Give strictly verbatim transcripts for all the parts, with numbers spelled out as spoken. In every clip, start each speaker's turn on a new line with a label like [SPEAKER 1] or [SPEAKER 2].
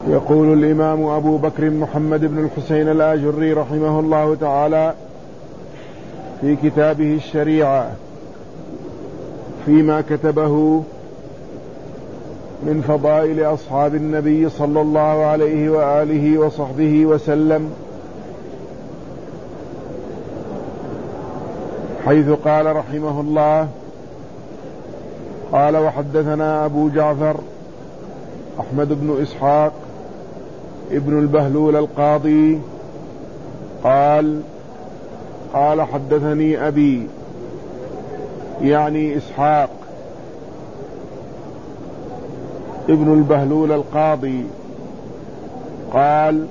[SPEAKER 1] يقول الإمام أبو بكر محمد بن الحسين الآجري رحمه الله تعالى في كتابه الشريعة فيما كتبه من فضائل أصحاب النبي صلى الله عليه وآله وصحبه وسلم، حيث قال رحمه الله: قال وحدثنا أبو جعفر أحمد بن إسحاق ابن البهلول القاضي قال قال حدثني أبي، يعني إسحاق ابن البهلول القاضي قال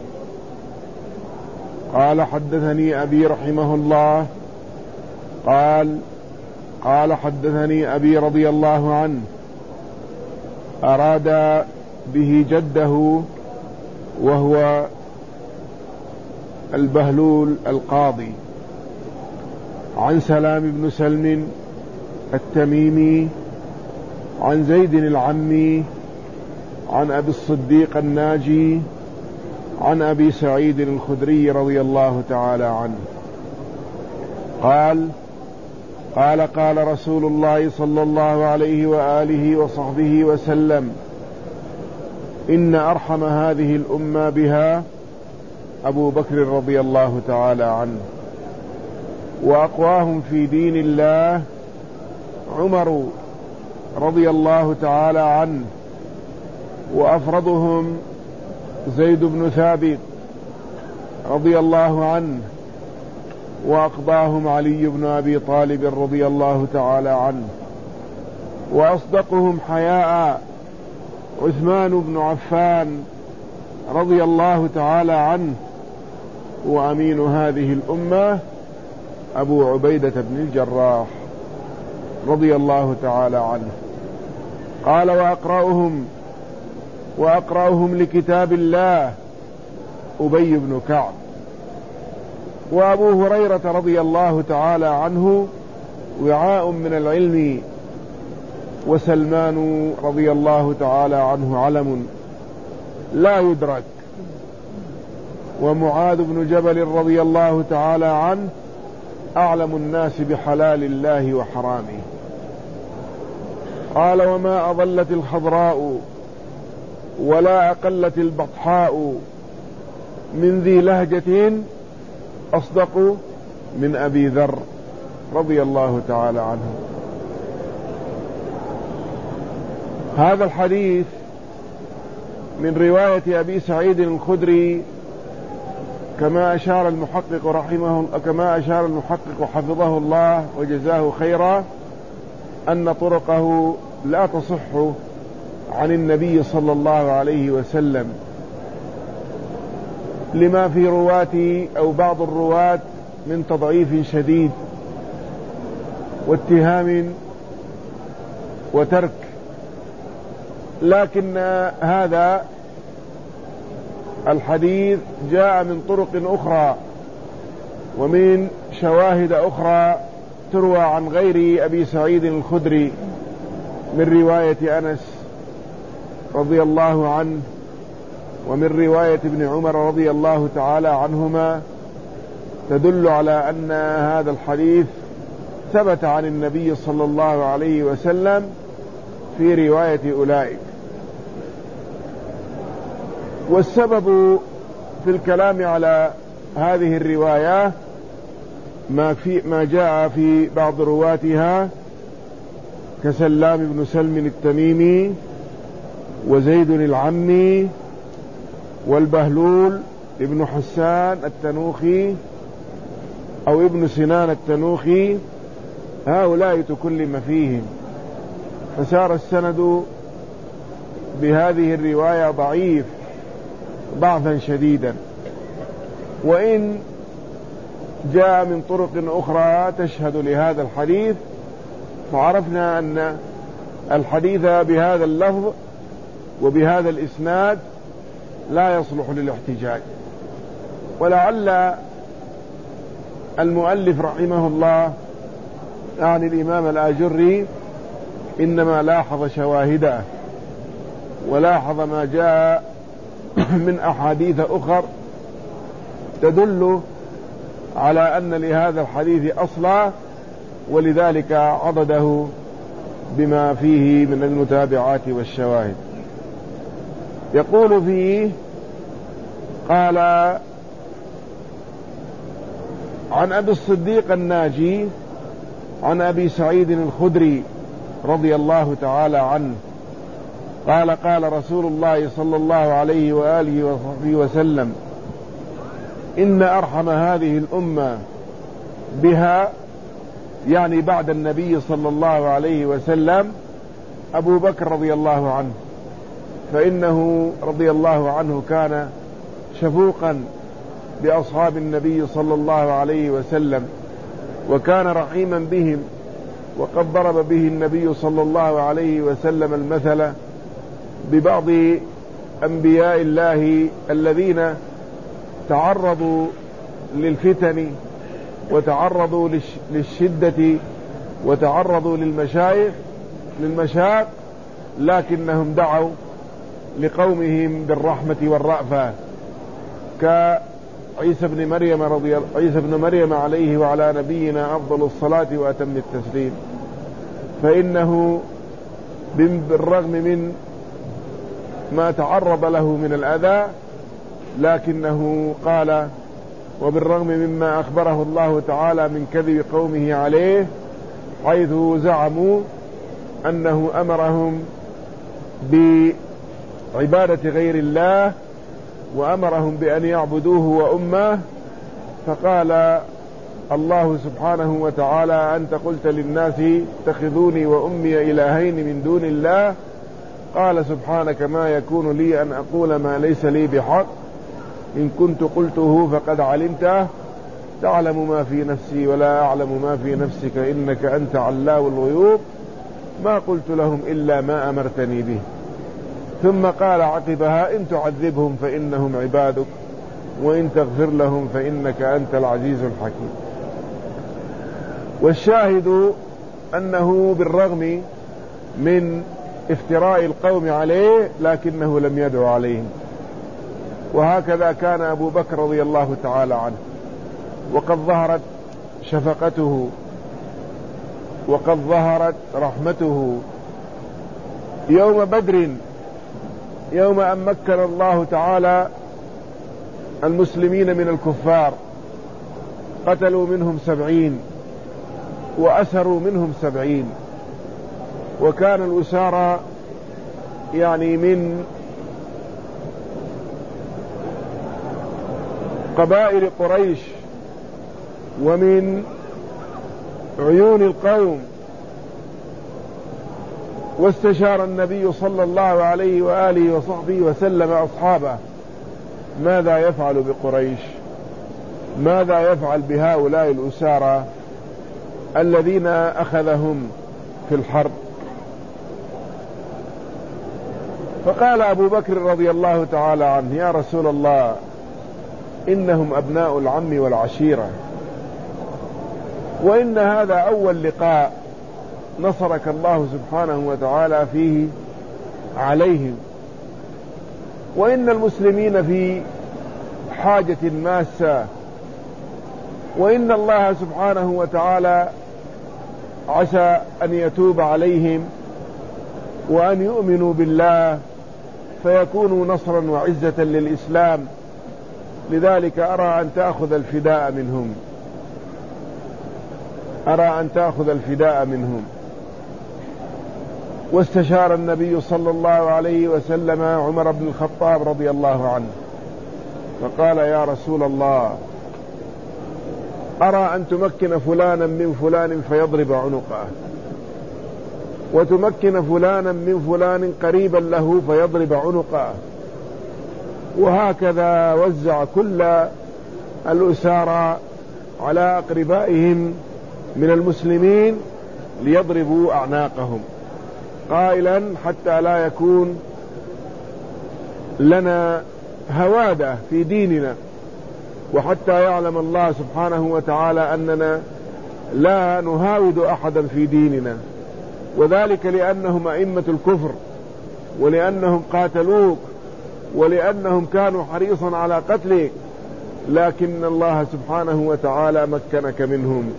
[SPEAKER 1] قال حدثني أبي رحمه الله قال قال حدثني أبي رضي الله عنه، أراد به جده وهو البهلول القاضي، عن سلام بن سلم التميمي عن زيد العمي عن أبي الصديق الناجي عن أبي سعيد الخدري رضي الله تعالى عنه قال قال قال رسول الله صلى الله عليه وآله وصحبه وسلم: إن أرحم هذه الأمة بها أبو بكر رضي الله تعالى عنه، وأقواهم في دين الله عمر رضي الله تعالى عنه، وأفرضهم زيد بن ثابت رضي الله عنه، وأقضاهم علي بن أبي طالب رضي الله تعالى عنه، وأصدقهم حياء عثمان بن عفان رضي الله تعالى عنه، وأمين هذه الأمة أبو عبيدة بن الجراح رضي الله تعالى عنه. قال: وأقرأهم وأقرأهم لكتاب الله أبي بن كعب، وأبو هريرة رضي الله تعالى عنه وعاء من العلم، وسلمان رضي الله تعالى عنه علم لا يدرك، ومعاذ بن جبل رضي الله تعالى عنه أعلم الناس بحلال الله وحرامه. قال: وما أضلت الخضراء ولا أقلت البطحاء من ذي لهجة أصدق من أبي ذر رضي الله تعالى عنه. هذا الحديث من رواية أبي سعيد الخدري، كما أشار المحقق رحمه كما أشار المحقق حفظه الله وجزاه خيرا، أن طرقه لا تصح عن النبي صلى الله عليه وسلم، لما في رواة أو بعض الرواة من تضعيف شديد واتهام وترك، لكن هذا الحديث جاء من طرق أخرى ومن شواهد أخرى تروى عن غير أبي سعيد الخدري، من رواية أنس رضي الله عنه، ومن رواية ابن عمر رضي الله تعالى عنهما، تدل على أن هذا الحديث ثبت عن النبي صلى الله عليه وسلم في رواية أولئك. والسبب في الكلام على هذه الرواية ما, في ما جاء في بعض رواتها كسلام بن سلم التميمي وزيد العمي والبهلول ابن حسان التنوخي أو ابن سنان التنوخي، هؤلاء تكلم فيهم، فسار السند بهذه الرواية ضعيف ضعفا شديدا، وإن جاء من طرق أخرى تشهد لهذا الحديث، فعرفنا أن الحديث بهذا اللفظ وبهذا الإسناد لا يصلح للاحتجاج. ولعل المؤلف رحمه الله يعني الإمام الآجري إنما لاحظ شواهده ولاحظ ما جاء من أحاديث أخر تدل على أن لهذا الحديث أصلا، ولذلك عضده بما فيه من المتابعات والشواهد. يقول فيه: قال عن أبي الصديق الناجي عن أبي سعيد الخدري رضي الله تعالى عنه قال: قال رسول الله صلى الله عليه وآله وصحبه وسلم: إن أرحم هذه الأمة بها، يعني بعد النبي صلى الله عليه وسلم، أبو بكر رضي الله عنه، فإنه رضي الله عنه كان شفوقا بأصحاب النبي صلى الله عليه وسلم، وكان رحيما بهم، وقد ضرب به النبي صلى الله عليه وسلم المثل ببعض أنبياء الله الذين تعرضوا للفتن وتعرضوا للشدة وتعرضوا للمشايخ للمشاق، لكنهم دعوا لقومهم بالرحمة والرأفة، كعيسى بن مريم رضي عيسى بن مريم عليه وعلى نبينا أفضل الصلاة وأتم التسليم، فإنه بالرغم من ما تعرض له من الأذى، لكنه قال: وبالرغم مما أخبره الله تعالى من كذب قومه عليه، حيث زعموا أنه أمرهم بعبادة غير الله وأمرهم بأن يعبدوه وأمه، فقال الله سبحانه وتعالى: أنت قلت للناس اتخذوني وأمي إلهين من دون الله، قال سبحانك ما يكون لي أن أقول ما ليس لي بحق، إن كنت قلته فقد علمته، تعلم ما في نفسي ولا أعلم ما في نفسك إنك أنت علام الغيوب، ما قلت لهم إلا ما أمرتني به. ثم قال عقبها: إن تعذبهم فإنهم عبادك وإن تغفر لهم فإنك أنت العزيز الحكيم. والشاهد أنه بالرغم من افتراء القوم عليه لكنه لم يدعو عليهم، وهكذا كان أبو بكر رضي الله تعالى عنه، وقد ظهرت شفقته وقد ظهرت رحمته يوم بدر، يوم أن مكن الله تعالى المسلمين من الكفار، قتلوا منهم سبعين وأسروا منهم سبعين، وكان الأسارى يعني من قبائل قريش ومن عيون القوم. واستشار النبي صلى الله عليه وآله وصحبه وسلم أصحابه: ماذا يفعل بقريش؟ ماذا يفعل بهؤلاء الأسارى الذين أخذهم في الحرب؟ فقال أبو بكر رضي الله تعالى عنه: يا رسول الله، إنهم أبناء العم والعشيرة، وإن هذا أول لقاء نصرك الله سبحانه وتعالى فيه عليهم، وإن المسلمين في حاجة ماسة، وإن الله سبحانه وتعالى عسى أن يتوب عليهم وأن يؤمنوا بالله فيكونوا نصرا وعزة للإسلام، لذلك أرى أن تأخذ الفداء منهم أرى أن تأخذ الفداء منهم واستشار النبي صلى الله عليه وسلم عمر بن الخطاب رضي الله عنه، فقال: يا رسول الله، أرى أن تمكن فلانا من فلان فيضرب عنقه، وتمكن فلانا من فلان قريبا له فيضرب عنقه، وهكذا وزع كل الأسارى على أقربائهم من المسلمين ليضربوا أعناقهم، قائلا: حتى لا يكون لنا هوادة في ديننا، وحتى يعلم الله سبحانه وتعالى أننا لا نهاود أحدا في ديننا، وذلك لأنهم أئمة الكفر، ولأنهم قاتلوك ولأنهم كانوا حريصا على قتله، لكن الله سبحانه وتعالى مكنك منهم.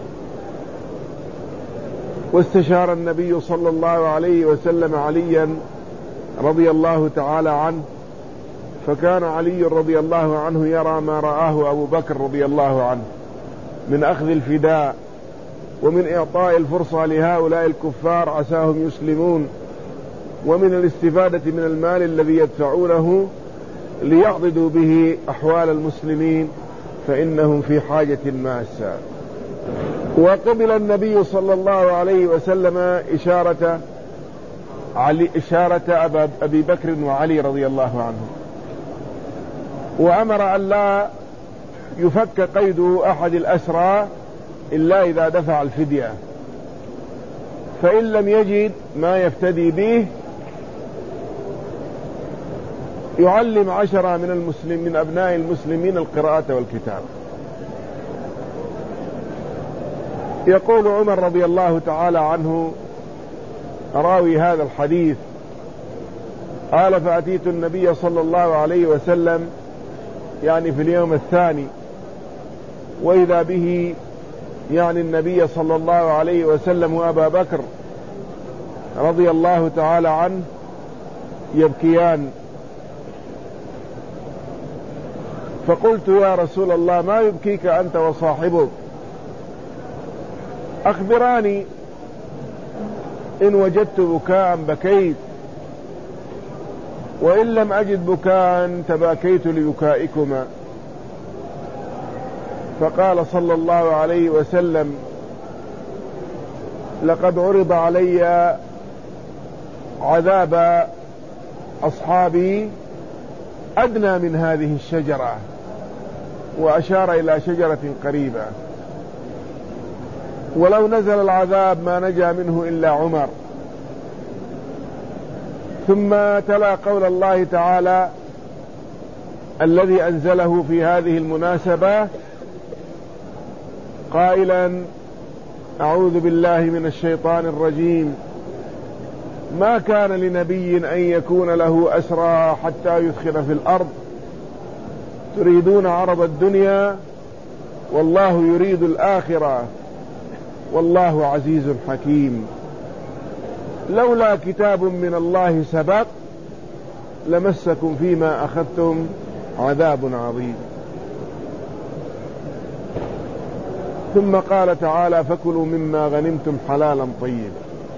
[SPEAKER 1] واستشار النبي صلى الله عليه وسلم عليا رضي الله تعالى عنه، فكان علي رضي الله عنه يرى ما رآه أبو بكر رضي الله عنه من أخذ الفداء ومن إعطاء الفرصة لهؤلاء الكفار عساهم يسلمون، ومن الاستفادة من المال الذي يدفعونه ليعضدوا به أحوال المسلمين، فإنهم في حاجة ماسة. وقبل النبي صلى الله عليه وسلم إشارة علي إشارة أبي بكر وعلي رضي الله عنهم، وأمر أن لا يفك قيد أحد الأسرى إلا إذا دفع الفدية، فإن لم يجد ما يفتدي به يعلم عشرة من المسلم من أبناء المسلمين القراءة والكتاب. يقول عمر رضي الله تعالى عنه راوي هذا الحديث قال: فأتيت النبي صلى الله عليه وسلم يعني في اليوم الثاني، وإذا به يعني النبي صلى الله عليه وسلم وأبا بكر رضي الله تعالى عنه يبكيان، فقلت: يا رسول الله ما يبكيك أنت وصاحبك؟ أخبراني، إن وجدت بكاء بكيت، وإن لم أجد بكاء تباكيت لبكائكما. فقال صلى الله عليه وسلم: لقد عرض علي عذاب أصحابي أدنى من هذه الشجرة، وأشار إلى شجرة قريبة، ولو نزل العذاب ما نجا منه إلا عمر. ثم تلا قول الله تعالى الذي أنزله في هذه المناسبة قائلا: أعوذ بالله من الشيطان الرجيم، ما كان لنبي أن يكون له أسرى حتى يثخن في الأرض تريدون عرض الدنيا والله يريد الآخرة والله عزيز حكيم، لولا كتاب من الله سبق لمسكم فيما أخذتم عذاب عظيم. ثم قال تعالى: فكلوا مما غنمتم حلالا طيبا.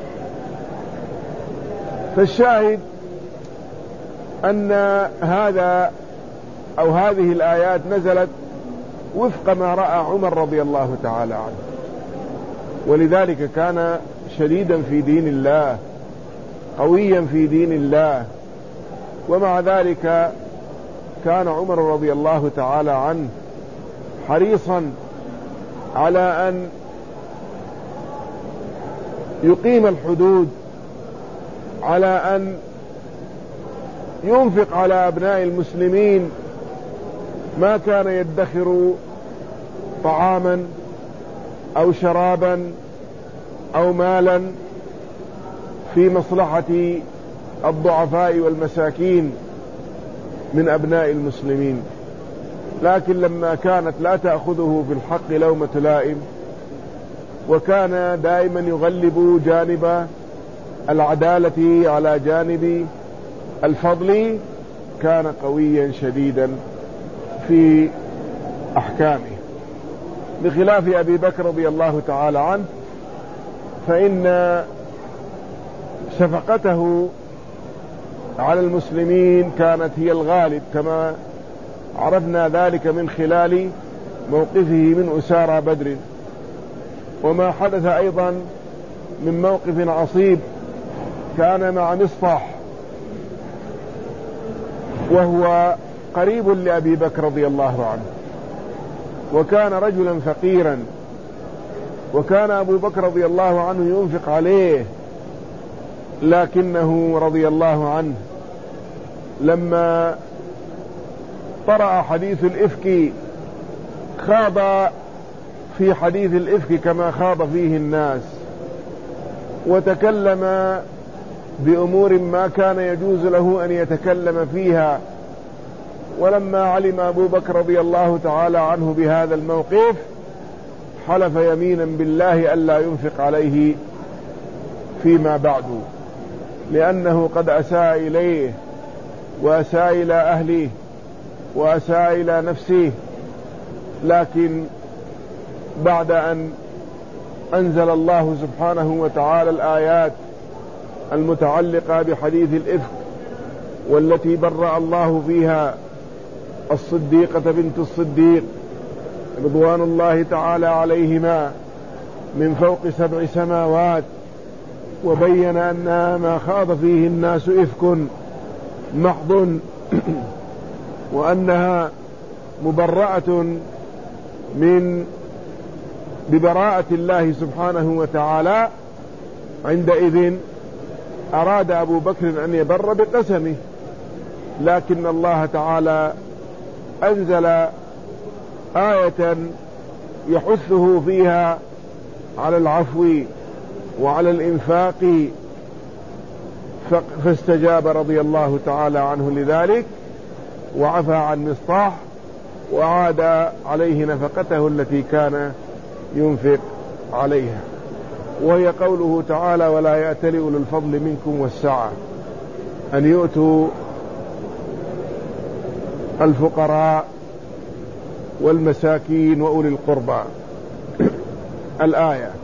[SPEAKER 1] فالشاهد أن هذا أو هذه الآيات نزلت وفق ما رأى عمر رضي الله تعالى عنه، ولذلك كان شديدا في دين الله، قويا في دين الله، ومع ذلك كان عمر رضي الله تعالى عنه حريصا على أن يقيم الحدود، على أن ينفق على أبناء المسلمين، ما كان يدخر طعاما أو شرابا أو مالا في مصلحة الضعفاء والمساكين من أبناء المسلمين، لكن لما كانت لا تأخذه في الحق لومة لائم، وكان دائما يغلب جانب العدالة على جانب الفضل، كان قويا شديدا في أحكامه، بخلاف أبي بكر رضي الله تعالى عنه، فإن شفقته على المسلمين كانت هي الغالب، كما عرفنا ذلك من خلال موقفه من أسارى بدر، وما حدث أيضا من موقف عصيب كان مع مصطح، وهو قريب لأبي بكر رضي الله عنه، وكان رجلا فقيرا، وكان أبو بكر رضي الله عنه ينفق عليه، لكنه رضي الله عنه لما طرأ حديث الإفك خاض في حديث الإفك كما خاض فيه الناس، وتكلم بأمور ما كان يجوز له أن يتكلم فيها. ولما علم أبو بكر رضي الله تعالى عنه بهذا الموقف حلف يمينا بالله ألا ينفق عليه فيما بعد، لأنه قد أساء إليه وأساء إلى أهله وأساء إلى نفسه. لكن بعد أن أنزل الله سبحانه وتعالى الآيات المتعلقة بحديث الإفك والتي برأ الله فيها الصديقة بنت الصديق رضوان الله تعالى عليهما من فوق سبع سماوات، وبين أنها ما خاض فيه الناس إفك محض وأنها مبرأة من ببراءة الله سبحانه وتعالى، عندئذ أراد أبو بكر أن يبر بقسمه، لكن الله تعالى أنزل آية يحثه فيها على العفو وعلى الإنفاق، فاستجاب رضي الله تعالى عنه لذلك وعفى عن مصطاح وعاد عليه نفقته التي كان ينفق عليها، وهي قوله تعالى: ولا يأتل أولو الفضل منكم والسعة أن يؤتوا الفقراء والمساكين وأولي القربى. الآية.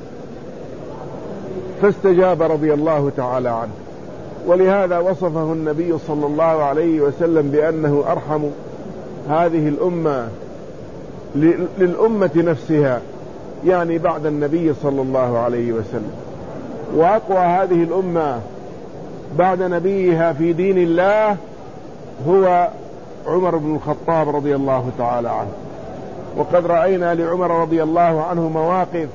[SPEAKER 1] فاستجاب رضي الله تعالى عنه، ولهذا وصفه النبي صلى الله عليه وسلم بأنه أرحم هذه الأمة للأمة نفسها، يعني بعد النبي صلى الله عليه وسلم. وأقوى هذه الأمة بعد نبيها في دين الله هو عمر بن الخطاب رضي الله تعالى عنه. وقد رأينا لعمر رضي الله عنه مواقف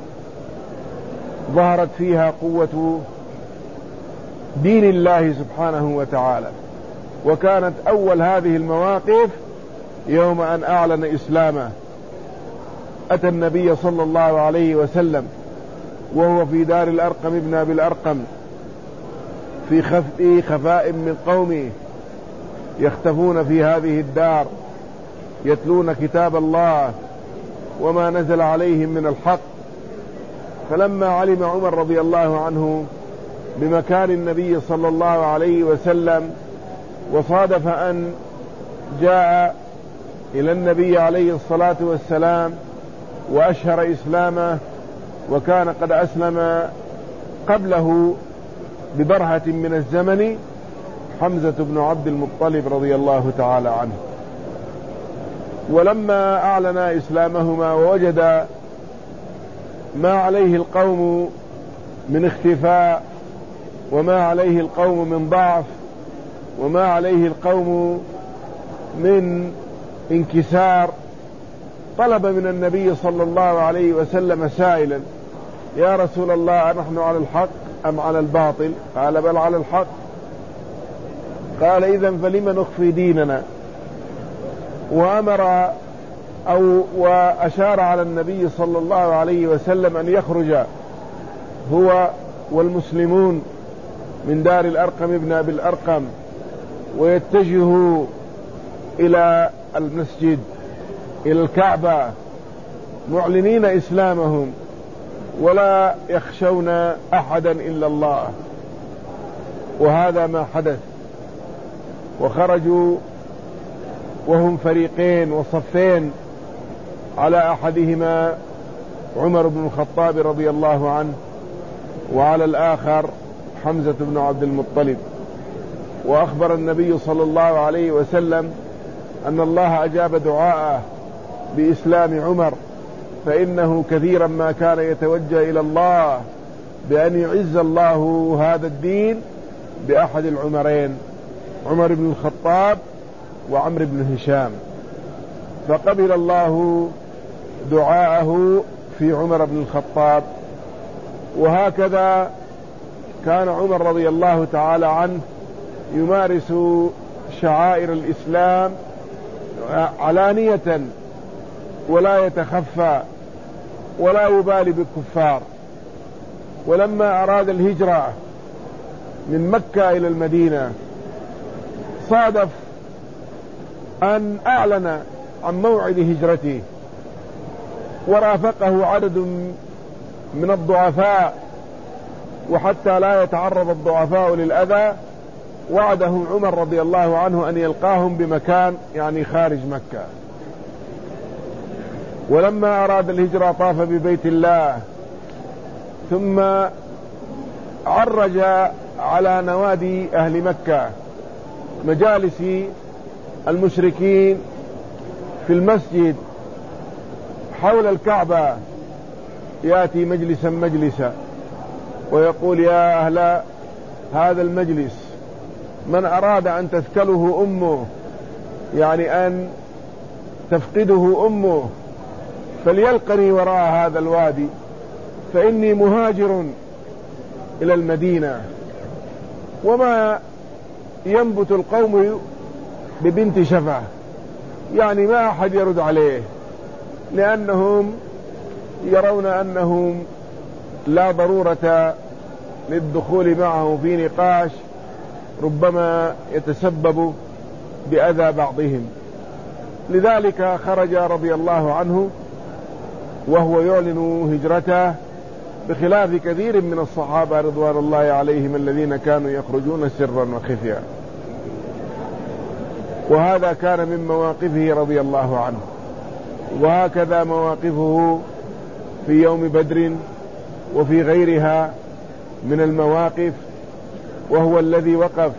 [SPEAKER 1] ظهرت فيها قوة دين الله سبحانه وتعالى، وكانت أول هذه المواقف يوم أن أعلن إسلامه. أتى النبي صلى الله عليه وسلم وهو في دار الأرقم ابن أبي الأرقم في خفاء من قومه يختفون في هذه الدار يتلون كتاب الله وما نزل عليهم من الحق. فلما علم عمر رضي الله عنه بمكان النبي صلى الله عليه وسلم وصادف أن جاء إلى النبي عليه الصلاة والسلام وأشهر إسلامه، وكان قد أسلم قبله ببرهة من الزمن حمزة بن عبد المطلب رضي الله تعالى عنه. ولما أعلن إسلامهما ووجد ما عليه القوم من اختفاء وما عليه القوم من ضعف وما عليه القوم من انكسار، طلب من النبي صلى الله عليه وسلم سائلا: يا رسول الله، أنحن على الحق أم على الباطل؟ قال: بل على الحق. قال: إذن فلم نخفي ديننا؟ وأمر أو وأشار على النبي صلى الله عليه وسلم أن يخرج هو والمسلمون من دار الأرقم ابن أبي الأرقم ويتجهوا إلى المسجد إلى الكعبة معلنين إسلامهم ولا يخشون أحدا إلا الله. وهذا ما حدث، وخرجوا وهم فريقين وصفين، على أحدهما عمر بن الخطاب رضي الله عنه وعلى الآخر حمزة بن عبد المطلب. وأخبر النبي صلى الله عليه وسلم أن الله أجاب دعاءه بإسلام عمر، فإنه كثيرا ما كان يتوجه إلى الله بأن يعز الله هذا الدين بأحد العمرين، عمر بن الخطاب وعمر بن هشام، فقبل الله دعاءه في عمر بن الخطاب. وهكذا كان عمر رضي الله تعالى عنه يمارس شعائر الإسلام علانية ولا يتخفى ولا يبالي بالكفار. ولما أراد الهجرة من مكة إلى المدينة صادف أن أعلن عن موعد هجرته، ورافقه عدد من الضعفاء، وحتى لا يتعرض الضعفاء للأذى وعده عمر رضي الله عنه أن يلقاهم بمكان يعني خارج مكة. ولما أراد الهجرة طاف ببيت الله، ثم عرج على نوادي أهل مكة، مجالس المشركين في المسجد حول الكعبة، يأتي مجلسا مجلسا ويقول: يا أهل هذا المجلس، من أراد أن تثكله أمه، يعني أن تفقده أمه، فليلقني وراء هذا الوادي، فإني مهاجر إلى المدينة. وما ينبت القوم ببنت شفع، يعني ما أحد يرد عليه، لأنهم يرون أنهم لا ضرورة للدخول معه في نقاش ربما يتسبب بأذى بعضهم. لذلك خرج رضي الله عنه وهو يعلن هجرته، بخلاف كثير من الصحابة رضوان الله عليهم الذين كانوا يخرجون سرا وخفيا. وهذا كان من مواقفه رضي الله عنه. وهكذا مواقفه في يوم بدر وفي غيرها من المواقف، وهو الذي وقف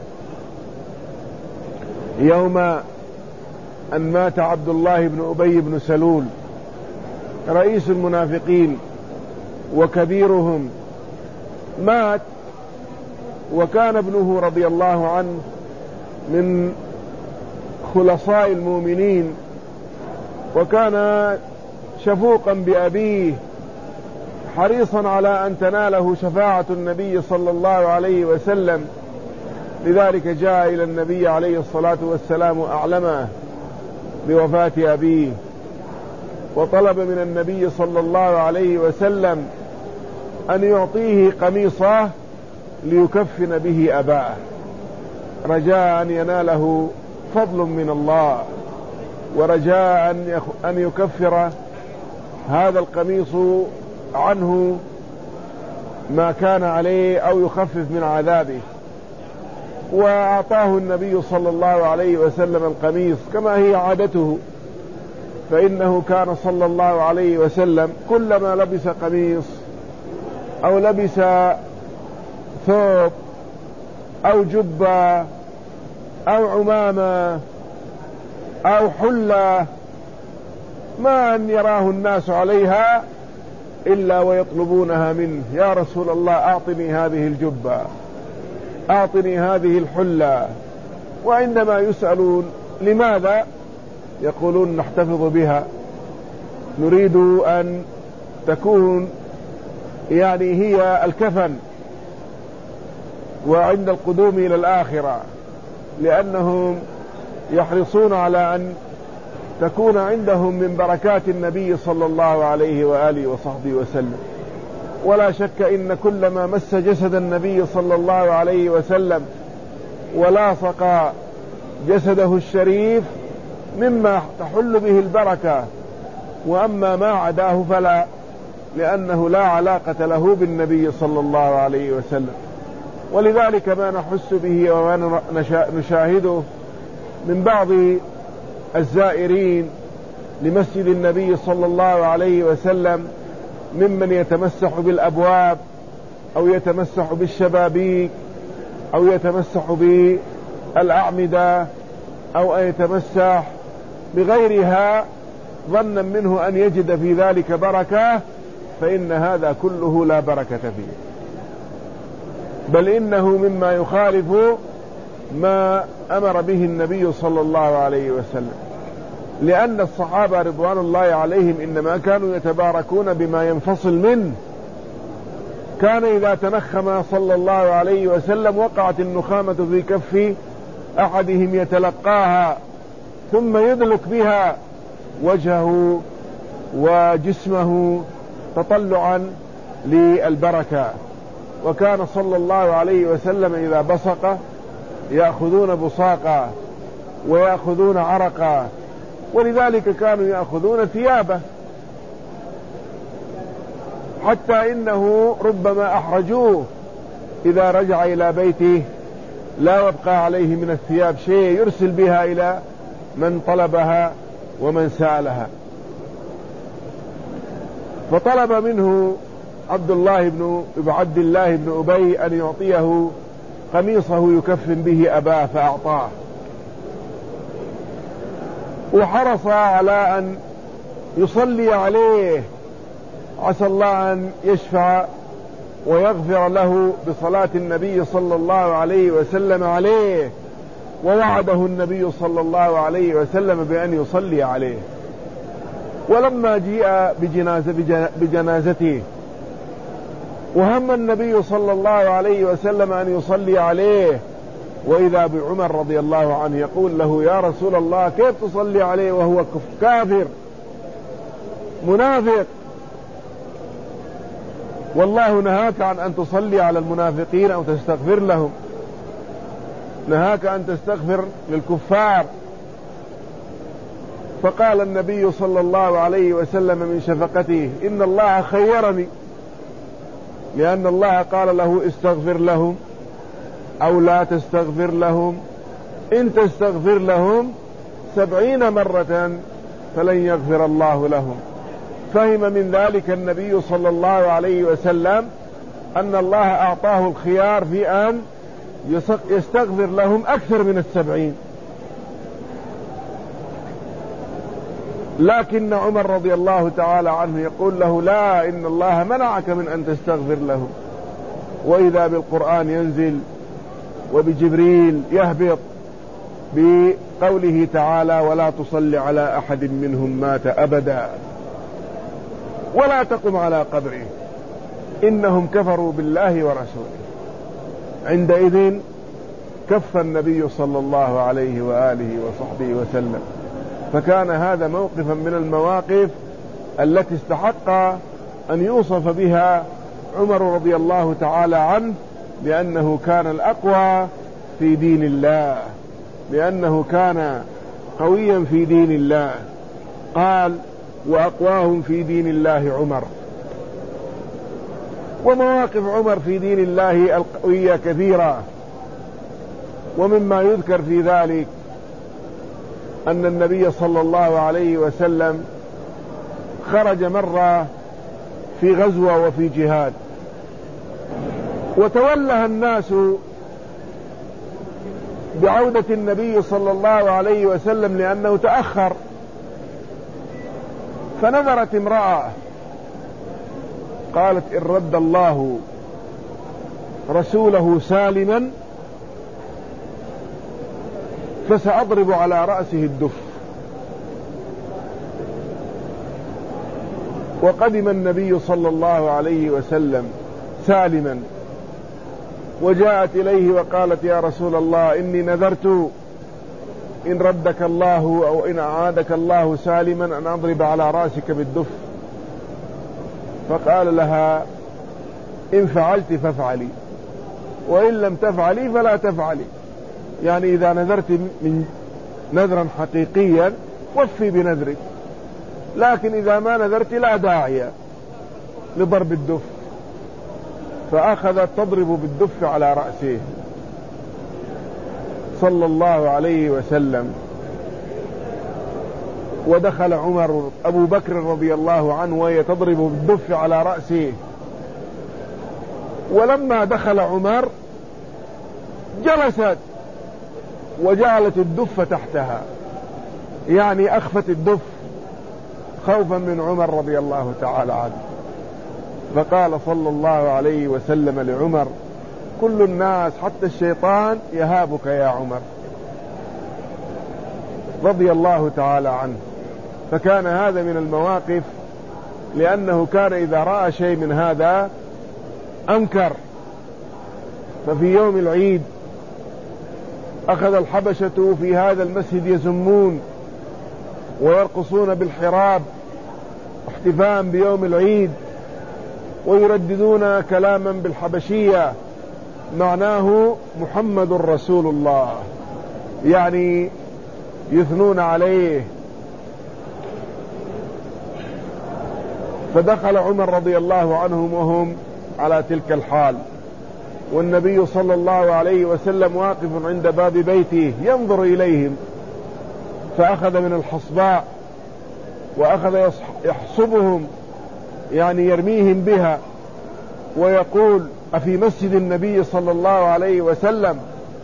[SPEAKER 1] يوم أن مات عبد الله بن أبي بن سلول رئيس المنافقين وكبيرهم، مات وكان ابنه رضي الله عنه من خلصاء المؤمنين، وكان شفوقا بأبيه، حريصا على أن تناله شفاعة النبي صلى الله عليه وسلم. لذلك جاء إلى النبي عليه الصلاة والسلام أعلمه بوفاة أبيه، وطلب من النبي صلى الله عليه وسلم أن يعطيه قميصه ليكفن به أباه، رجاء أن يناله فضل من الله، ورجاء أن يكفر هذا القميص عنه ما كان عليه أو يخفف من عذابه. وأعطاه النبي صلى الله عليه وسلم القميص كما هي عادته، فإنه كان صلى الله عليه وسلم كلما لبس قميص أو لبس ثوب أو جبة أو عمامة أو حلة ما أن يراه الناس عليها إلا ويطلبونها منه: يا رسول الله أعطني هذه الجبة، أعطني هذه الحلة. وعندما يسألون لماذا يقولون: نحتفظ بها، نريد أن تكون يعني هي الكفن وعند القدوم إلى الآخرة، لأنهم يحرصون على أن تكون عندهم من بركات النبي صلى الله عليه وآله وصحبه وسلم. ولا شك إن كل ما مس جسد النبي صلى الله عليه وسلم ولاصق جسده الشريف مما تحل به البركة، وأما ما عداه فلا، لأنه لا علاقة له بالنبي صلى الله عليه وسلم. ولذلك ما نحس به وما نشاهده من بعض الزائرين لمسجد النبي صلى الله عليه وسلم ممن يتمسح بالأبواب أو يتمسح بالشبابيك أو يتمسح بالأعمدة أو أن يتمسح بغيرها ظنا منه أن يجد في ذلك بركة، فإن هذا كله لا بركة فيه، بل إنه مما يخالف ما أمر به النبي صلى الله عليه وسلم. لأن الصحابة رضوان الله عليهم إنما كانوا يتباركون بما ينفصل منه. كان إذا تنخم صلى الله عليه وسلم وقعت النخامة في كف أحدهم يتلقاها ثم يدلك بها وجهه وجسمه تطلعا للبركة. وكان صلى الله عليه وسلم إذا بصق يأخذون بصاقا ويأخذون عرقا، ولذلك كانوا يأخذون ثيابه، حتى إنه ربما أحرجوه إذا رجع إلى بيته لا يبقى عليه من الثياب شيء يرسل بها إلى من طلبها ومن سألها. فطلب منه عبد الله بن عبد الله بن أبي أن يعطيه قميصه يكفن به أباه، فأعطاه، وحرص على أن يصلي عليه عسى الله أن يشفع ويغفر له بصلاة النبي صلى الله عليه وسلم عليه، ووعده النبي صلى الله عليه وسلم بأن يصلي عليه. ولما جاء بجنازة بجنازته وهم النبي صلى الله عليه وسلم أن يصلي عليه، وإذا بعمر رضي الله عنه يقول له: يا رسول الله، كيف تصلي عليه وهو كافر منافق؟ والله نهاك عن أن تصلي على المنافقين أو تستغفر لهم، نهاك أن تستغفر للكفار. فقال النبي صلى الله عليه وسلم من شفقته: إن الله خيرني، لأن الله قال له: استغفر لهم أو لا تستغفر لهم، إن تستغفر لهم سبعين مرة فلن يغفر الله لهم. فهم من ذلك النبي صلى الله عليه وسلم أن الله أعطاه الخيار في أن يستغفر لهم أكثر من السبعين. لكن عمر رضي الله تعالى عنه يقول له: لا، إن الله منعك من أن تستغفر لهم. وإذا بالقرآن ينزل وبجبريل يهبط بقوله تعالى: ولا تصل على أحد منهم مات أبدا ولا تقم على قبره إنهم كفروا بالله ورسوله. عندئذ كف النبي صلى الله عليه وآله وصحبه وسلم. فكان هذا موقفا من المواقف التي استحق أن يوصف بها عمر رضي الله تعالى عنه، لأنه كان الأقوى في دين الله، لأنه كان قويا في دين الله. قال: وأقواهم في دين الله عمر. ومواقف عمر في دين الله القوية كثيرة، ومما يذكر في ذلك أن النبي صلى الله عليه وسلم خرج مرة في غزوة وفي جهاد، وتوله الناس بعودة النبي صلى الله عليه وسلم لأنه تأخر. فنظرت امرأة قالت: إن رد الله رسوله سالما فسأضرب على رأسه الدف. وقدم النبي صلى الله عليه وسلم سالما، وجاءت إليه وقالت: يا رسول الله، إني نذرت إن ردك الله أو إن أعادك الله سالما أن أضرب على رأسك بالدف. فقال لها: إن فعلت فافعلي، وإن لم تفعلي فلا تفعلي. يعني إذا نذرت من نذرا حقيقيا وفي بنذرك، لكن إذا ما نذرت لا داعي لضرب الدف. فأخذت تضرب بالدف على رأسه صلى الله عليه وسلم. ودخل عمر أبو بكر رضي الله عنه وهي تضرب بالدف على رأسه. ولما دخل عمر جلست وجعلت الدف تحتها، يعني أخفت الدف خوفا من عمر رضي الله تعالى عنه. فقال صلى الله عليه وسلم لعمر: كل الناس حتى الشيطان يهابك يا عمر، رضي الله تعالى عنه. فكان هذا من المواقف، لأنه كان إذا رأى شيء من هذا أنكر. ففي يوم العيد أخذ الحبشة في هذا المسجد يزمون ويرقصون بالحراب احتفاء بيوم العيد، ويرددون كلاما بالحبشية معناه محمد رسول الله، يعني يثنون عليه. فدخل عمر رضي الله عنهم وهم على تلك الحال، والنبي صلى الله عليه وسلم واقف عند باب بيته ينظر إليهم، فأخذ من الحصباء وأخذ يحصبهم، يعني يرميهم بها، ويقول: أفي مسجد النبي صلى الله عليه وسلم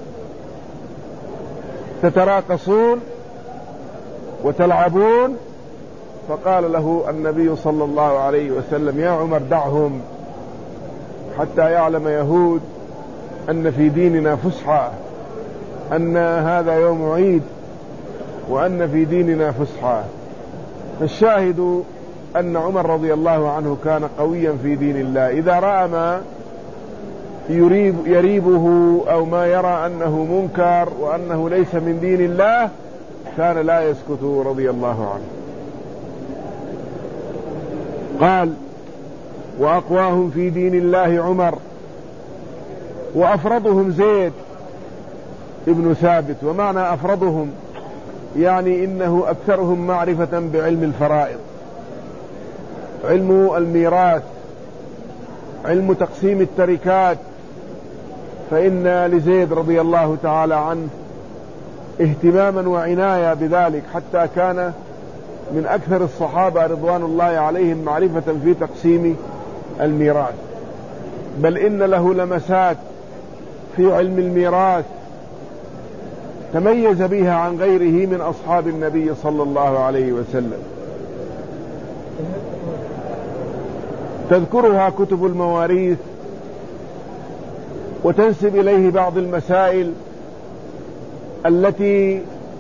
[SPEAKER 1] تتراقصون وتلعبون؟ فقال له النبي صلى الله عليه وسلم: يا عمر دعهم حتى يعلم يهود أن في ديننا فسحة، أن هذا يوم عيد، وأن في ديننا فسحة. فالشاهد أن عمر رضي الله عنه كان قويا في دين الله، إذا رأى ما يريب يريبه أو ما يرى أنه منكر وأنه ليس من دين الله كان لا يسكت رضي الله عنه. قال: وأقواهم في دين الله عمر، وأفرضهم زيد ابن ثابت. ومعنى أفرضهم يعني إنه أكثرهم معرفة بعلم الفرائض، علم الميراث، علم تقسيم التركات، فإن لزيد رضي الله تعالى عنه اهتماما وعناية بذلك، حتى كان من أكثر الصحابة رضوان الله عليهم معرفة في تقسيم الميراث، بل إن له لمسات في علم الميراث تميز بها عن غيره من أصحاب النبي صلى الله عليه وسلم، تذكرها كتب المواريث وتنسب إليه بعض المسائل التي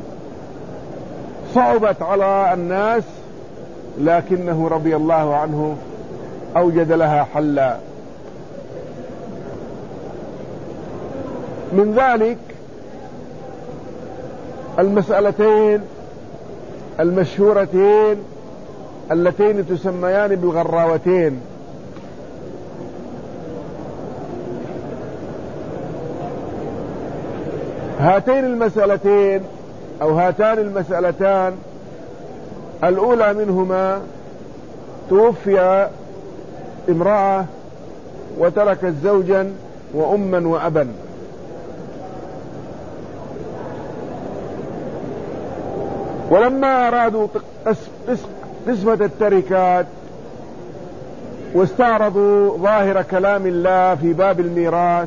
[SPEAKER 1] صعبت على الناس، لكنه رضي الله عنه أوجد لها حلا. من ذلك المسألتين المشهورتين اللتين تسميان بالغراوتين. هاتين المسألتين أو هاتان المسألتان، الأولى منهما توفي امرأة وتركت زوجا وأما وأبا، ولما أرادوا قسمة التركات واستعرضوا ظاهر كلام الله في باب الميراث،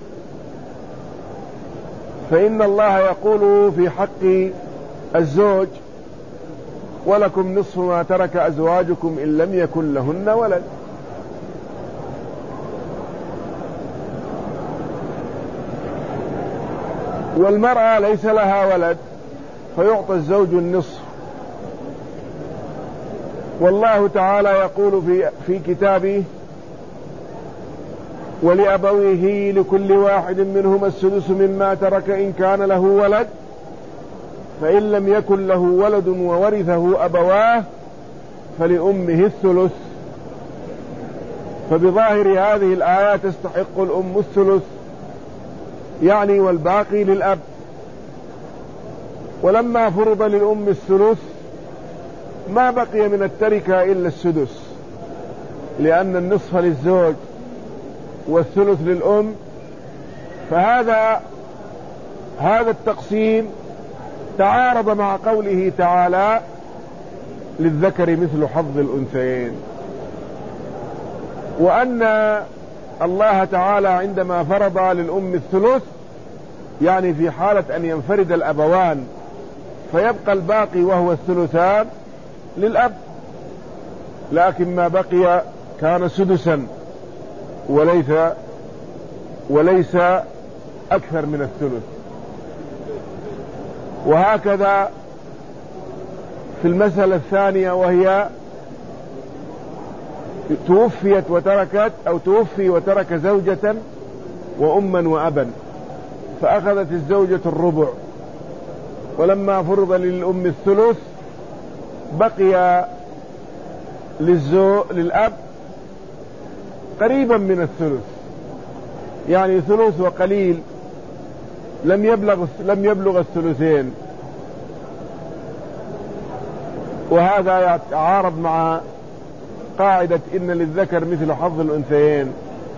[SPEAKER 1] فإن الله يقول في حق الزوج: ولكم نصف ما ترك أزواجكم إن لم يكن لهن ولد. والمرأة ليس لها ولد فيعطى الزوج النصف. والله تعالى يقول في, في كتابه: ولأبويه لكل واحد منهما السدس مما ترك إن كان له ولد، فإن لم يكن له ولد وورثه أبواه فلأمه الثلث. فبظاهر هذه الآيات تستحق الأم الثلث، يعني والباقي للأب. ولما فرض للأم الثلث ما بقي من التركة إلا السدس، لأن النصف للزوج والثلث للأم. فهذا هذا التقسيم تعارض مع قوله تعالى: للذكر مثل حظ الأنثيين. وأن الله تعالى عندما فرض للأم الثلث يعني في حالة أن ينفرد الأبوان فيبقى الباقي وهو الثلثان للأب، لكن ما بقي كان سدسا وليس وليس أكثر من الثلث. وهكذا في المسألة الثانية، وهي توفيت وتركت أو توفي وترك زوجة وأما وأبا، فأخذت الزوجة الربع، ولما فرض للأم الثلث بقي للزو للأب قريبا من الثلث، يعني ثلث وقليل، لم يبلغ لم يبلغ الثلثين. وهذا يتعارض مع قاعدة إن للذكر مثل حظ الأنثيين.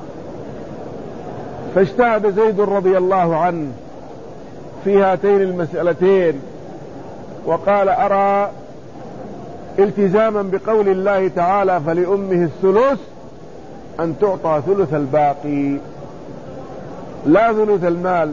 [SPEAKER 1] فاجتهد زيد رضي الله عنه في هاتين المسألتين، وقال: أرى التزاما بقول الله تعالى فلأمه الثلث أن تعطى ثلث الباقي لا ثلث المال،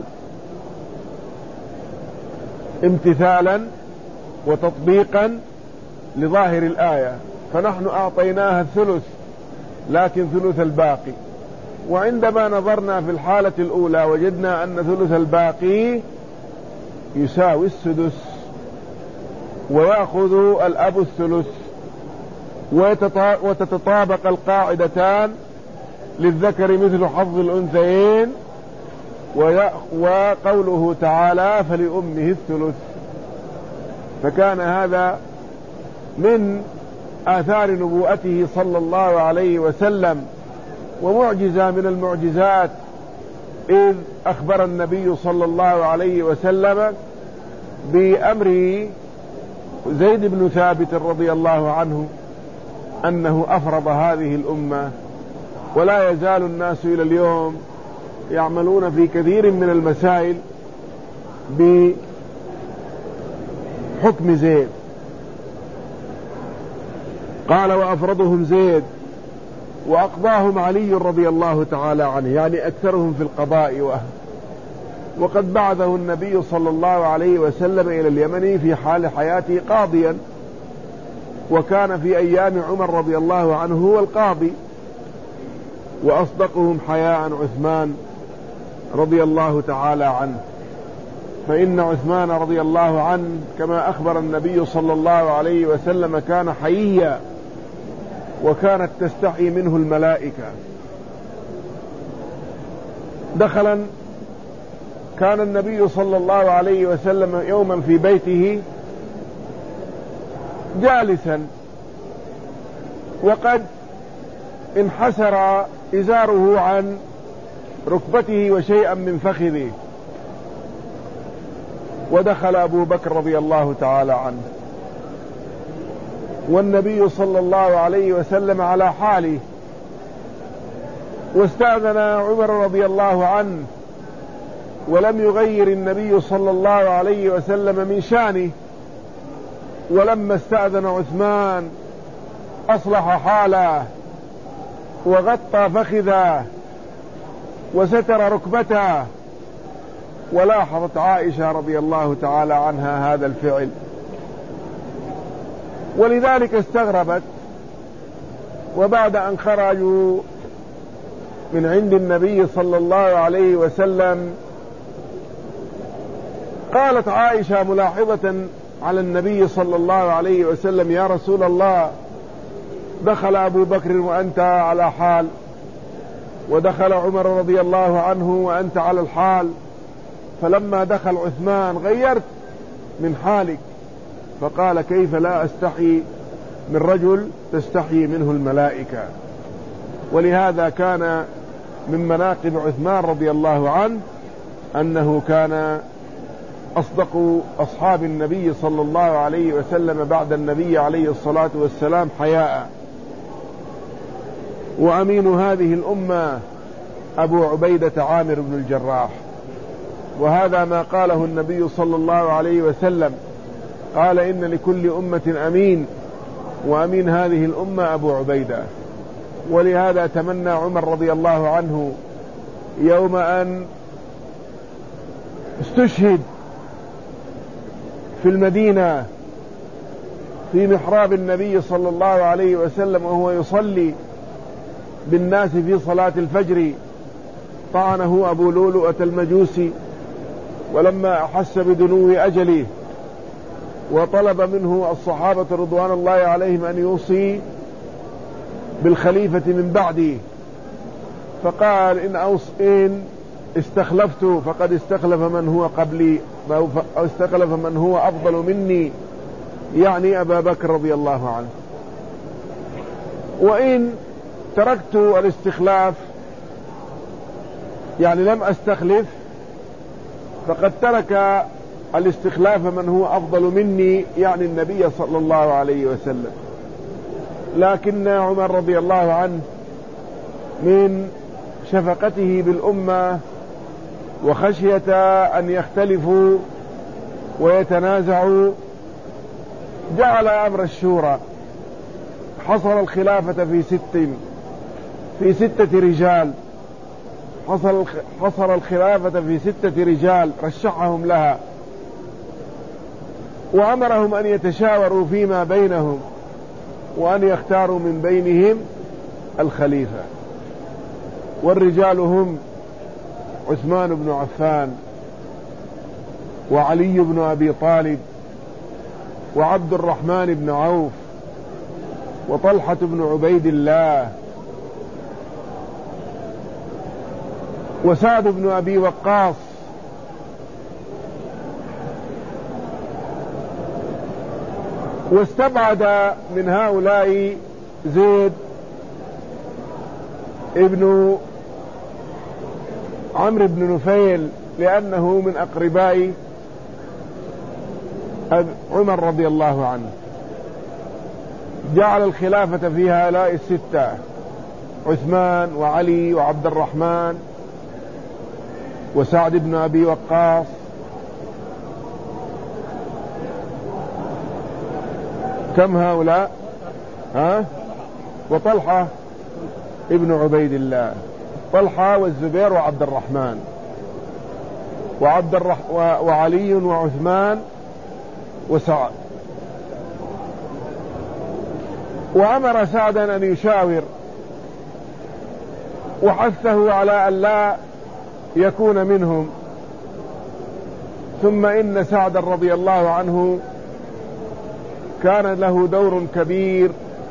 [SPEAKER 1] امتثالا وتطبيقا لظاهر الآية. فنحن أعطيناها الثلث لكن ثلث الباقي. وعندما نظرنا في الحالة الأولى وجدنا أن ثلث الباقي يساوي السدس، ويأخذ الأب الثلث، وتتطابق القاعدتان للذكر مثل حظ الأنثيين وقوله تعالى فلأمه الثلث. فكان هذا من آثار نبوءته صلى الله عليه وسلم، ومعجزة من المعجزات، إذ أخبر النبي صلى الله عليه وسلم بأمر زيد بن ثابت رضي الله عنه أنه أفرض هذه الأمة. ولا يزال الناس إلى اليوم يعملون في كثير من المسائل بحكم زيد. قال: وأفرضهم زيد وأقضاهم علي رضي الله تعالى عنه، يعني أكثرهم في القضاء وأهل. وقد بعثه النبي صلى الله عليه وسلم إلى اليمن في حال حياته قاضيا، وكان في أيام عمر رضي الله عنه هو القاضي. وأصدقهم حياء عثمان رضي الله تعالى عنه، فإن عثمان رضي الله عنه كما أخبر النبي صلى الله عليه وسلم كان حييا، وكانت تستحي منه الملائكة. دخلا كان النبي صلى الله عليه وسلم يوما في بيته جالسا، وقد انحسر إزاره عن ركبته وشيئا من فخذه، ودخل أبو بكر رضي الله تعالى عنه، والنبي صلى الله عليه وسلم على حاله. واستأذن عمر رضي الله عنه، ولم يغير النبي صلى الله عليه وسلم من شانه. ولما استأذن عثمان أصلح حاله وغطى فخذه وستر ركبته. ولاحظت عائشة رضي الله تعالى عنها هذا الفعل، ولذلك استغربت. وبعد أن خرجوا من عند النبي صلى الله عليه وسلم قالت عائشة ملاحظة على النبي صلى الله عليه وسلم: يا رسول الله، دخل أبو بكر وأنت على حال، ودخل عمر رضي الله عنه وأنت على الحال، فلما دخل عثمان غيرت من حالك. فقال: كيف لا أستحي من رجل تستحي منه الملائكة. ولهذا كان من مناقب عثمان رضي الله عنه أنه كان أصدق أصحاب النبي صلى الله عليه وسلم بعد النبي عليه الصلاة والسلام حياء. وأمين هذه الأمة أبو عبيدة عامر بن الجراح، وهذا ما قاله النبي صلى الله عليه وسلم، قال: إن لكل أمة أمين، وأمين هذه الأمة أبو عبيدة. ولهذا تمنى عمر رضي الله عنه يوم أن استشهد في المدينة في محراب النبي صلى الله عليه وسلم وهو يصلي بالناس في صلاة الفجر، طعنه أبو لؤلؤة المجوسي، ولما أحس بدنو أجله وطلب منه الصحابة رضوان الله عليهم أن يوصي بالخليفة من بعدي، فقال: إن, أوص إن استخلفت فقد استخلف من هو قبلي، أو استخلف من هو أفضل مني، يعني أبا بكر رضي الله عنه. وإن تركت الاستخلاف يعني لم أستخلف، فقد ترك الاستخلاف من هو أفضل مني يعني النبي صلى الله عليه وسلم. لكن عمر رضي الله عنه من شفقته بالأمة وخشية أن يختلفوا ويتنازعوا جعل أمر الشورى، حصل الخلافة في ست في ستة رجال، حصل حصل الخلافة في ستة رجال رشحهم لها، وأمرهم أن يتشاوروا فيما بينهم وأن يختاروا من بينهم الخليفة. والرجال هم عثمان بن عفان وعلي بن أبي طالب وعبد الرحمن بن عوف وطلحة بن عبيد الله وسعد بن أبي وقاص واستبعد من هؤلاء زيد ابن عمرو بن نفيل لأنه من أقرباء عمر رضي الله عنه. جعل الخلافة في هؤلاء الستة عثمان وعلي وعبد الرحمن وسعد بن أبي وقاص كم هؤلاء ها وطلحة ابن عبيد الله، طلحة والزبير وعبد الرحمن وعبد الرح وعلي وعثمان وسعد. وأمر سعدا أن يشاور وحثه على أن لا يكون منهم. ثم إن سعدا رضي الله عنه كان له دور كبير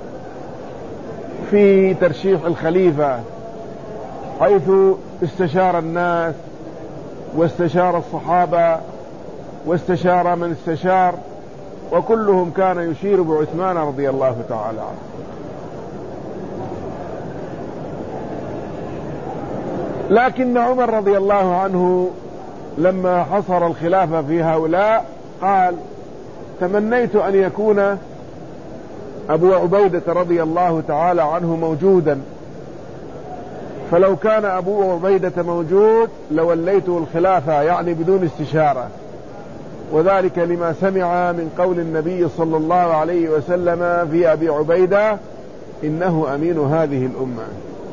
[SPEAKER 1] في ترشيح الخليفة، حيث استشار الناس واستشار الصحابة واستشار من استشار، وكلهم كان يشير بعثمان رضي الله تعالى عنه. لكن عمر رضي الله عنه لما حصر الخلافة في هؤلاء قال: تمنيت أن يكون أبو عبيدة رضي الله تعالى عنه موجودا، فلو كان أبو عبيدة موجود لوليته الخلافة يعني بدون استشارة، وذلك لما سمع من قول النبي صلى الله عليه وسلم في أبي عبيدة: إنه أمين هذه الأمة.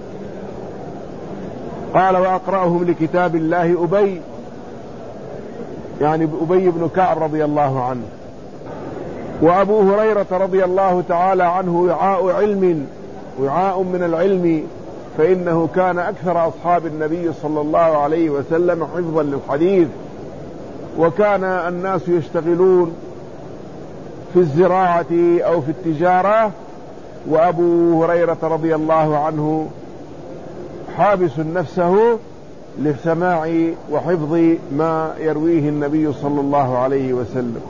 [SPEAKER 1] قال: وأقرأهم لكتاب الله أبي، يعني أبي بن كعب رضي الله عنه. وأبو هريرة رضي الله تعالى عنه وعاء علم، وعاء من العلم، فإنه كان أكثر أصحاب النبي صلى الله عليه وسلم حفظا للحديث، وكان الناس يشتغلون في الزراعة أو في التجارة، وأبو هريرة رضي الله عنه حابس نفسه لسماع وحفظ ما يرويه النبي صلى الله عليه وسلم.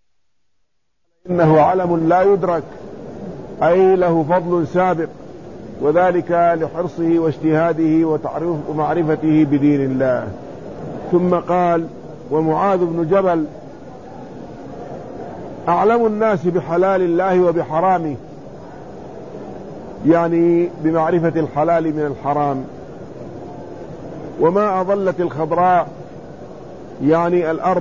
[SPEAKER 1] إنه علم لا يدرك، أي له فضل سابق، وذلك لحرصه واجتهاده ومعرفته بدين الله. ثم قال: ومعاذ بن جبل أعلم الناس بحلال الله وبحرامه، يعني بمعرفة الحلال من الحرام. وما أضلت الخضراء يعني الأرض،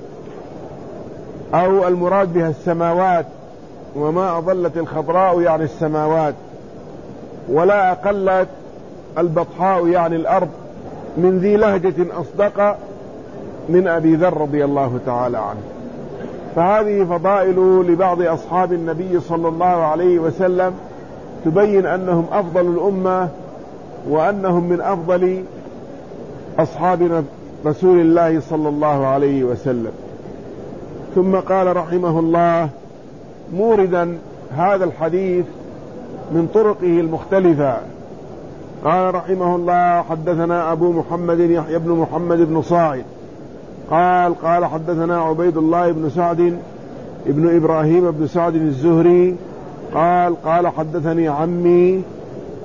[SPEAKER 1] أو المراد بها السماوات، وما أضلت الخضراء يعني السماوات، ولا أقلت البطحاء يعني الأرض من ذي لهجة أصدق من أبي ذر رضي الله تعالى عنه. فهذه فضائل لبعض أصحاب النبي صلى الله عليه وسلم تبين أنهم أفضل الأمة، وأنهم من أفضل أصحاب رسول الله صلى الله عليه وسلم. ثم قال رحمه الله موردا هذا الحديث من طرقه المختلفة، قال رحمه الله: حدثنا أبو محمد يحيى بن محمد بن صاعد قال قال حدثنا عبيد الله بن سعد ابن إبراهيم بن سعد الزهري قال قال حدثني عمي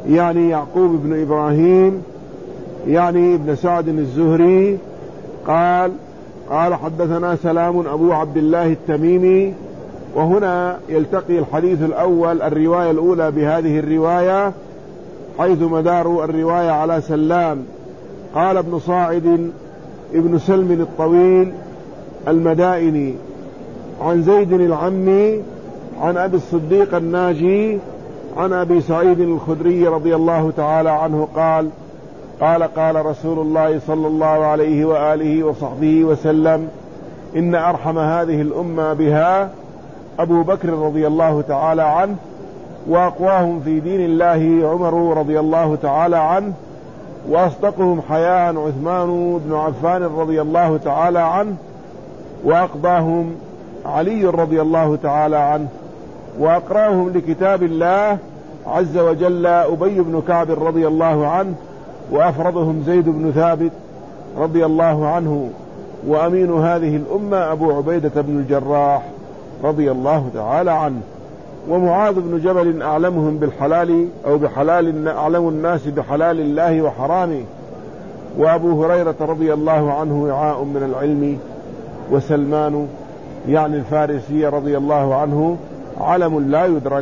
[SPEAKER 1] يعني يعقوب بن إبراهيم يعني ابن سعد الزهري قال قال حدثنا سلام أبو عبد الله التميمي. وهنا يلتقي الحديث الأول الرواية الأولى بهذه الرواية، حيث مدار الرواية على سلام. قال ابن صاعد ابن سلم الطويل المدائني عن زيد العمي عن أبي الصديق الناجي عن أبي سعيد الخدري رضي الله تعالى عنه قال قال قال رسول الله صلى الله عليه وآله وصحبه وسلم: إن أرحم هذه الأمة بها أبو بكر رضي الله تعالى عنه، وأقواهم في دين الله عمر رضي الله تعالى عنه، وأصدقهم حياء عثمان بن عفان رضي الله تعالى عنه، وأقضاهم علي رضي الله تعالى عنه، وأقراهم لكتاب الله عز وجل أبي بن كعب رضي الله عنه، وأفرضهم زيد بن ثابت رضي الله عنه، وأمين هذه الأمة أبو عبيدة بن الجراح رضي الله تعالى عنه، ومعاذ بن جبل أعلمهم بالحلال أو بحلال أعلم الناس بحلال الله وحرامه، وأبو هريرة رضي الله عنه وعاء من العلم، وسلمان يعني الفارسي رضي الله عنه علم لا يدرك.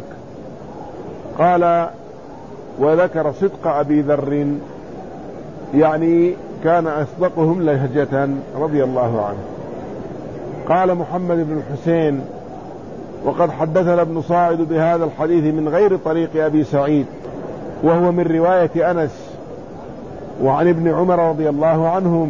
[SPEAKER 1] قال: وذكر صدق أبي ذر يعني كان أصدقهم لهجة رضي الله عنه. قال محمد بن الحسين: وقد حدثنا ابن صاعد بهذا الحديث من غير طريق أبي سعيد، وهو من رواية أنس وعن ابن عمر رضي الله عنهم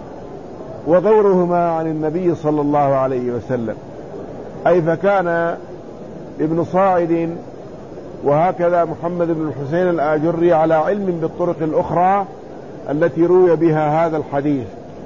[SPEAKER 1] وغيرهما عن النبي صلى الله عليه وسلم. أي فكان ابن صاعد وهكذا محمد بن الحسين الآجري على علم بالطرق الأخرى التي روي بها هذا الحديث.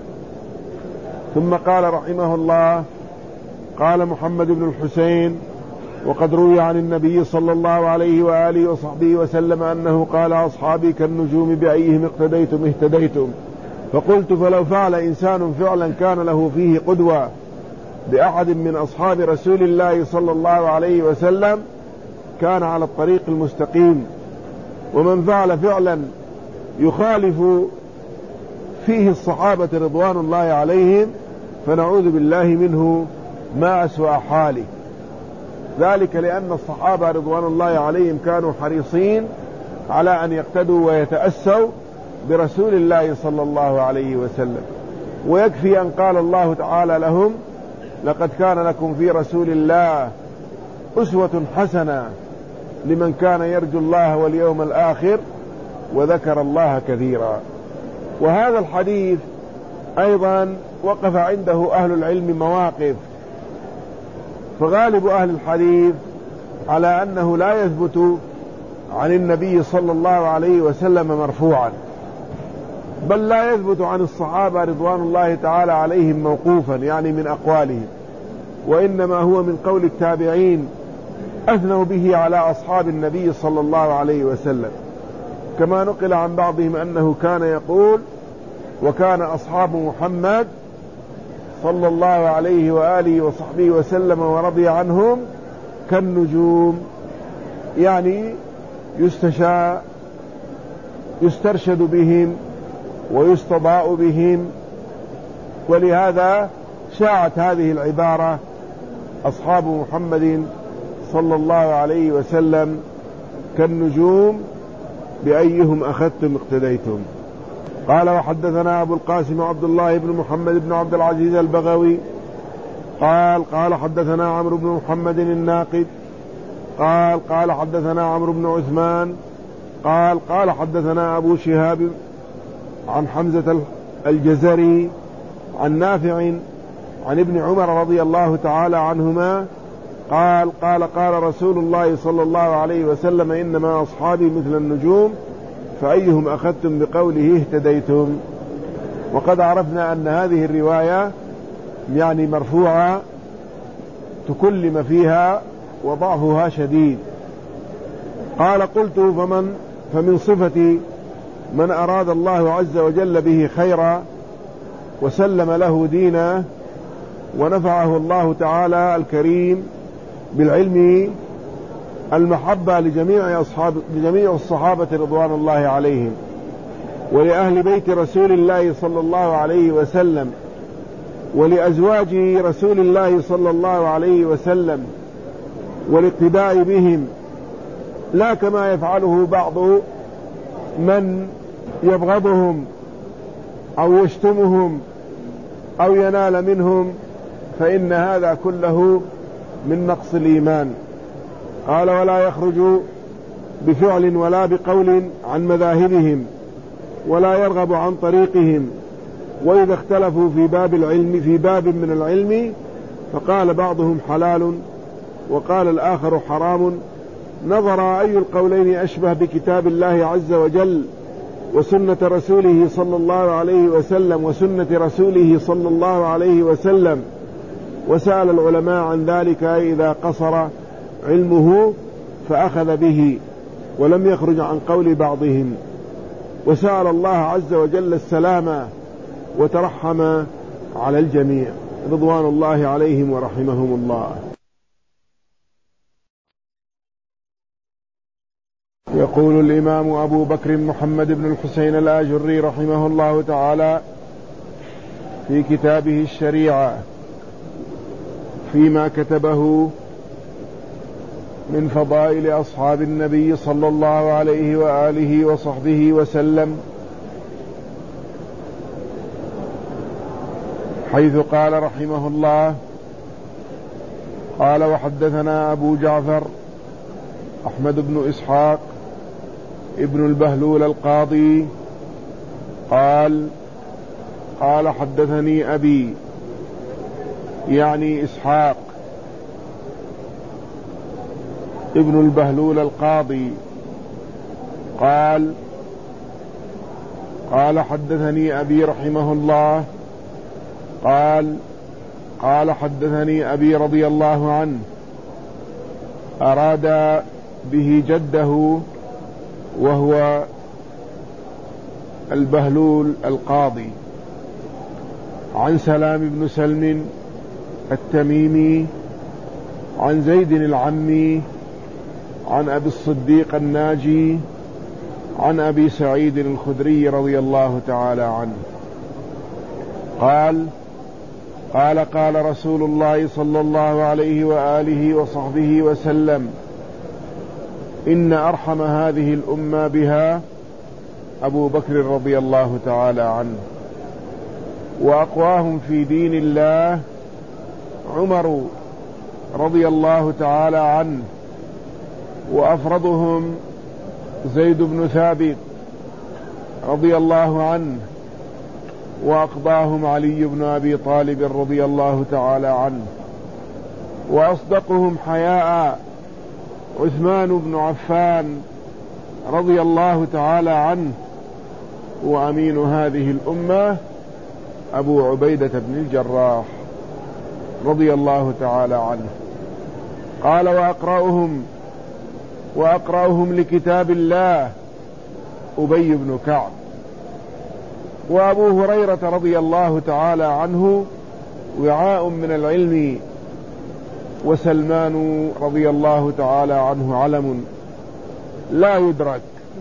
[SPEAKER 1] ثم قال رحمه الله: قال محمد بن الحسين: وقد روي عن النبي صلى الله عليه وآله وصحبه وسلم أنه قال: أصحابي كالنجوم بأيهم اقتديتم اهتديتم. فقلت: فلو فعل إنسان فعلا كان له فيه قدوة بأحد من أصحاب رسول الله صلى الله عليه وسلم كان على الطريق المستقيم، ومن فعل فعلا يخالف فيه الصحابة رضوان الله عليهم فنعوذ بالله منه ما أسوأ حاله. ذلك لأن الصحابة رضوان الله عليهم كانوا حريصين على أن يقتدوا ويتأسوا برسول الله صلى الله عليه وسلم. ويكفي أن قال الله تعالى لهم: لقد كان لكم في رسول الله أسوة حسنة لمن كان يرجو الله واليوم الآخر وذكر الله كثيرا. وهذا الحديث أيضا وقف عنده أهل العلم مواقف، فغالب أهل الحديث على أنه لا يثبت عن النبي صلى الله عليه وسلم مرفوعا، بل لا يثبت عن الصحابة رضوان الله تعالى عليهم موقوفا يعني من أقوالهم، وإنما هو من قول التابعين أثنوا به على أصحاب النبي صلى الله عليه وسلم، كما نقل عن بعضهم أنه كان يقول: وكان أصحاب محمد صلى الله عليه وآله وصحبه وسلم ورضي عنهم كالنجوم، يعني يستشاء يسترشد بهم ويستضاء بهم. ولهذا شاعت هذه العبارة: أصحاب محمد صلى الله عليه وسلم كالنجوم بأيهم أخذتم اقتديتم. قال: وحدثنا أبو القاسم عبد الله بن محمد بن عبد العزيز البغوي قال قال حدثنا عمرو بن محمد الناقد قال قال حدثنا عمرو بن عثمان قال قال حدثنا أبو شهاب عن حمزة الجزري عن نافع عن ابن عمر رضي الله تعالى عنهما قال قال قال رسول الله صلى الله عليه وسلم: إنما أصحابي مثل النجوم فأيهم أخذتم بقوله اهتديتم. وقد عرفنا أن هذه الرواية يعني مرفوعة تكلم فيها وضعفها شديد. قال: قلت: فمن فمن صفة من أراد الله عز وجل به خيرا وسلم له دينا ونفعه الله تعالى الكريم بالعلم المحبة لجميع أصحاب لجميع الصحابة رضوان الله عليهم، ولأهل بيت رسول الله صلى الله عليه وسلم، ولأزواج رسول الله صلى الله عليه وسلم، والاقتداء بهم، لا كما يفعله بعض من يبغضهم أو يشتمهم أو ينال منهم، فإن هذا كله من نقص الإيمان. قال: ولا يخرج بفعل ولا بقول عن مذاهبهم، ولا يرغب عن طريقهم. وإذا اختلفوا في باب العلم في باب من العلم فقال بعضهم حلال وقال الآخر حرام، نظر أي القولين أشبه بكتاب الله عز وجل وسنة رسوله صلى الله عليه وسلم وسنة رسوله صلى الله عليه وسلم، وسأل العلماء عن ذلك إذا قصر علمه فأخذ به ولم يخرج عن قول بعضهم، وسأل الله عز وجل السلامة وترحم على الجميع رضوان الله عليهم ورحمهم الله. يقول الإمام أبو بكر محمد بن الحسين الآجري رحمه الله تعالى في كتابه الشريعة فيما كتبه من فضائل أصحاب النبي صلى الله عليه وآله وصحبه وسلم، حيث قال رحمه الله: قال: وحدثنا أبو جعفر أحمد بن إسحاق ابن البهلول القاضي قال: قال حدثني أبي، يعني إسحاق ابن البهلول القاضي قال: قال حدثني أبي رحمه الله قال: قال حدثني أبي رضي الله عنه، أراد به جده وهو البهلول القاضي، عن سلام بن سلم التميمي عن زيد العمي عن أبي الصديق الناجي عن أبي سعيد الخدري رضي الله تعالى عنه قال: قال قال رسول الله صلى الله عليه وآله وصحبه وسلم: إن أرحم هذه الأمة بها أبو بكر رضي الله تعالى عنه، وأقواهم في دين الله عمر رضي الله تعالى عنه، وأفرضهم زيد بن ثابت رضي الله عنه، وأقضاهم علي بن أبي طالب رضي الله تعالى عنه، وأصدقهم حياء عثمان بن عفان رضي الله تعالى عنه، وأمين هذه الأمة أبو عبيدة بن الجراح رضي الله تعالى عنه. قال: وأقرأهم وأقرأهم لكتاب الله أبي بن كعب، وأبو هريرة رضي الله تعالى عنه وعاء من العلم، وسلمان رضي الله تعالى عنه علم لا يدرك،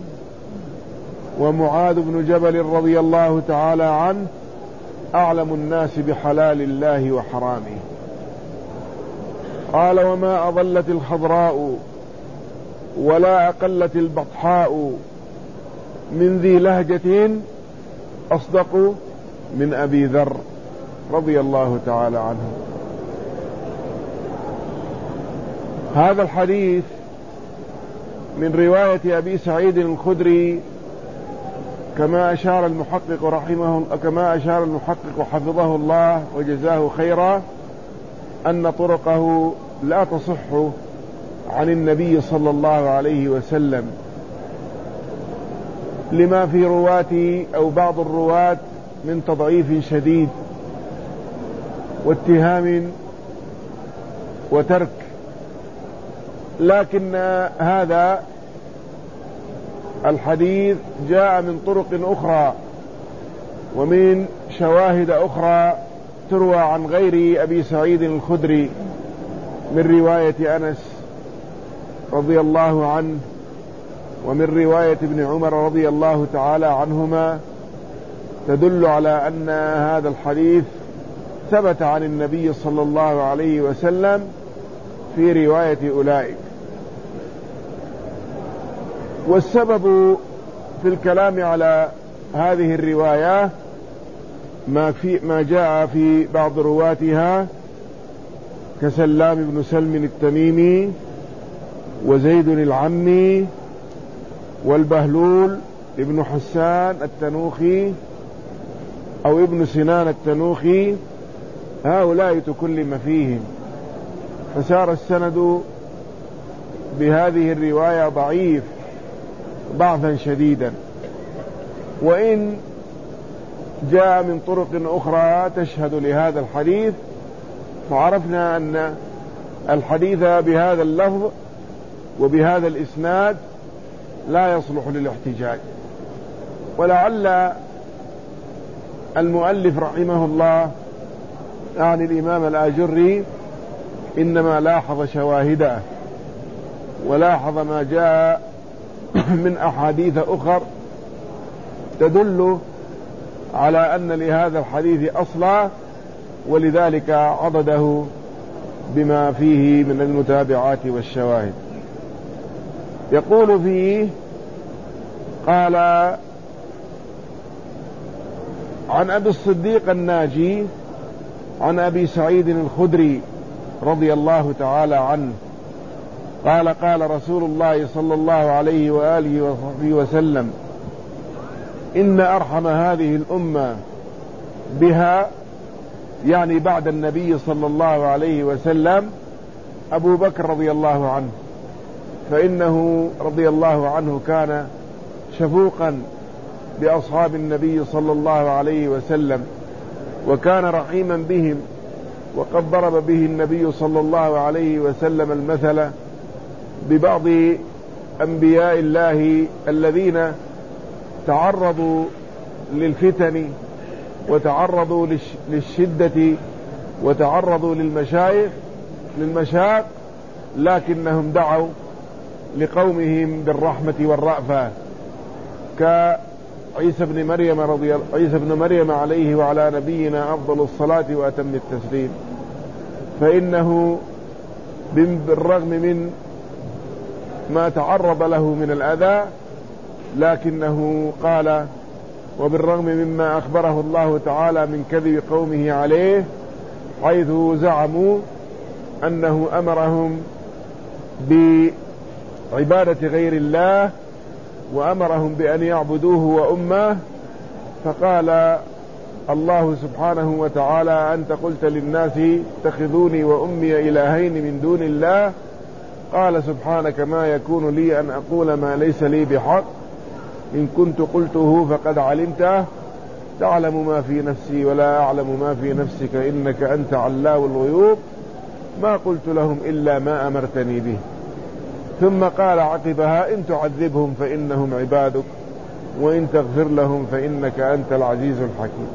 [SPEAKER 1] ومعاذ بن جبل رضي الله تعالى عنه أعلم الناس بحلال الله وحرامه. قال: وما أضلت الخضراء ولا أقلت البطحاء من ذي لهجة أصدق من أبي ذر رضي الله تعالى عنه. هذا الحديث من رواية أبي سعيد الخدري، كما أشار المحقق رحمه كما أشار المحقق حفظه الله وجزاه خيرا، أن طرقه لا تصح عن النبي صلى الله عليه وسلم، لما في رواة أو بعض الرواة من تضعيف شديد واتهام وترك، لكن هذا الحديث جاء من طرق أخرى ومن شواهد أخرى تروى عن غير أبي سعيد الخدري من رواية أنس رضي الله عنه ومن رواية ابن عمر رضي الله تعالى عنهما تدل على أن هذا الحديث ثبت عن النبي صلى الله عليه وسلم في رواية أولئك. والسبب في الكلام على هذه الرواية ما, في ما جاء في بعض رواتها كسلام بن سلم التميمي وزيد العمي والبهلول ابن حسان التنوخي أو ابن سنان التنوخي، هؤلاء تكلم فيهم، فسار السند بهذه الرواية ضعيف ضعفا شديدا، وإن جاء من طرق أخرى تشهد لهذا الحديث، فعرفنا أن الحديث بهذا اللفظ وبهذا الإسناد لا يصلح للاحتجاج. ولعل المؤلف رحمه الله يعني الإمام الآجري إنما لاحظ شواهده ولاحظ ما جاء من أحاديث أخر تدل على أن لهذا الحديث أصلا، ولذلك عضده بما فيه من المتابعات والشواهد. يقول فيه قال عن أبي الصديق الناجي عن أبي سعيد الخدري رضي الله تعالى عنه قال قال رسول الله صلى الله عليه وآله وصحبه وسلم: إن أرحم هذه الأمة بها، يعني بعد النبي صلى الله عليه وسلم، أبو بكر رضي الله عنه، فإنه رضي الله عنه كان شفوقا بأصحاب النبي صلى الله عليه وسلم، وكان رحيما بهم، وقد ضرب به النبي صلى الله عليه وسلم المثل ببعض أنبياء الله الذين تعرضوا للفتن وتعرضوا للشدة وتعرضوا للمشايخ للمشاق، لكنهم دعوا لقومهم بالرحمة والرأفة، كعيسى بن مريم رضي عيسى بن مريم عليه وعلى نبينا أفضل الصلاة وأتم التسليم، فإنه بالرغم من ما تعرض له من الأذى لكنه قال، وبالرغم مما أخبره الله تعالى من كذب قومه عليه حيث زعموا أنه أمرهم بعبادة غير الله وأمرهم بأن يعبدوه وأمه، فقال الله سبحانه وتعالى: أنت قلت للناس اتخذوني وأمي إلهين من دون الله، قال سبحانك ما يكون لي أن أقول ما ليس لي بحق، إن كنت قلته فقد علمته، تعلم ما في نفسي ولا أعلم ما في نفسك إنك أنت علام الغيوب، ما قلت لهم إلا ما أمرتني به. ثم قال عقبها: إن تعذبهم فإنهم عبادك وإن تغفر لهم فإنك أنت العزيز الحكيم.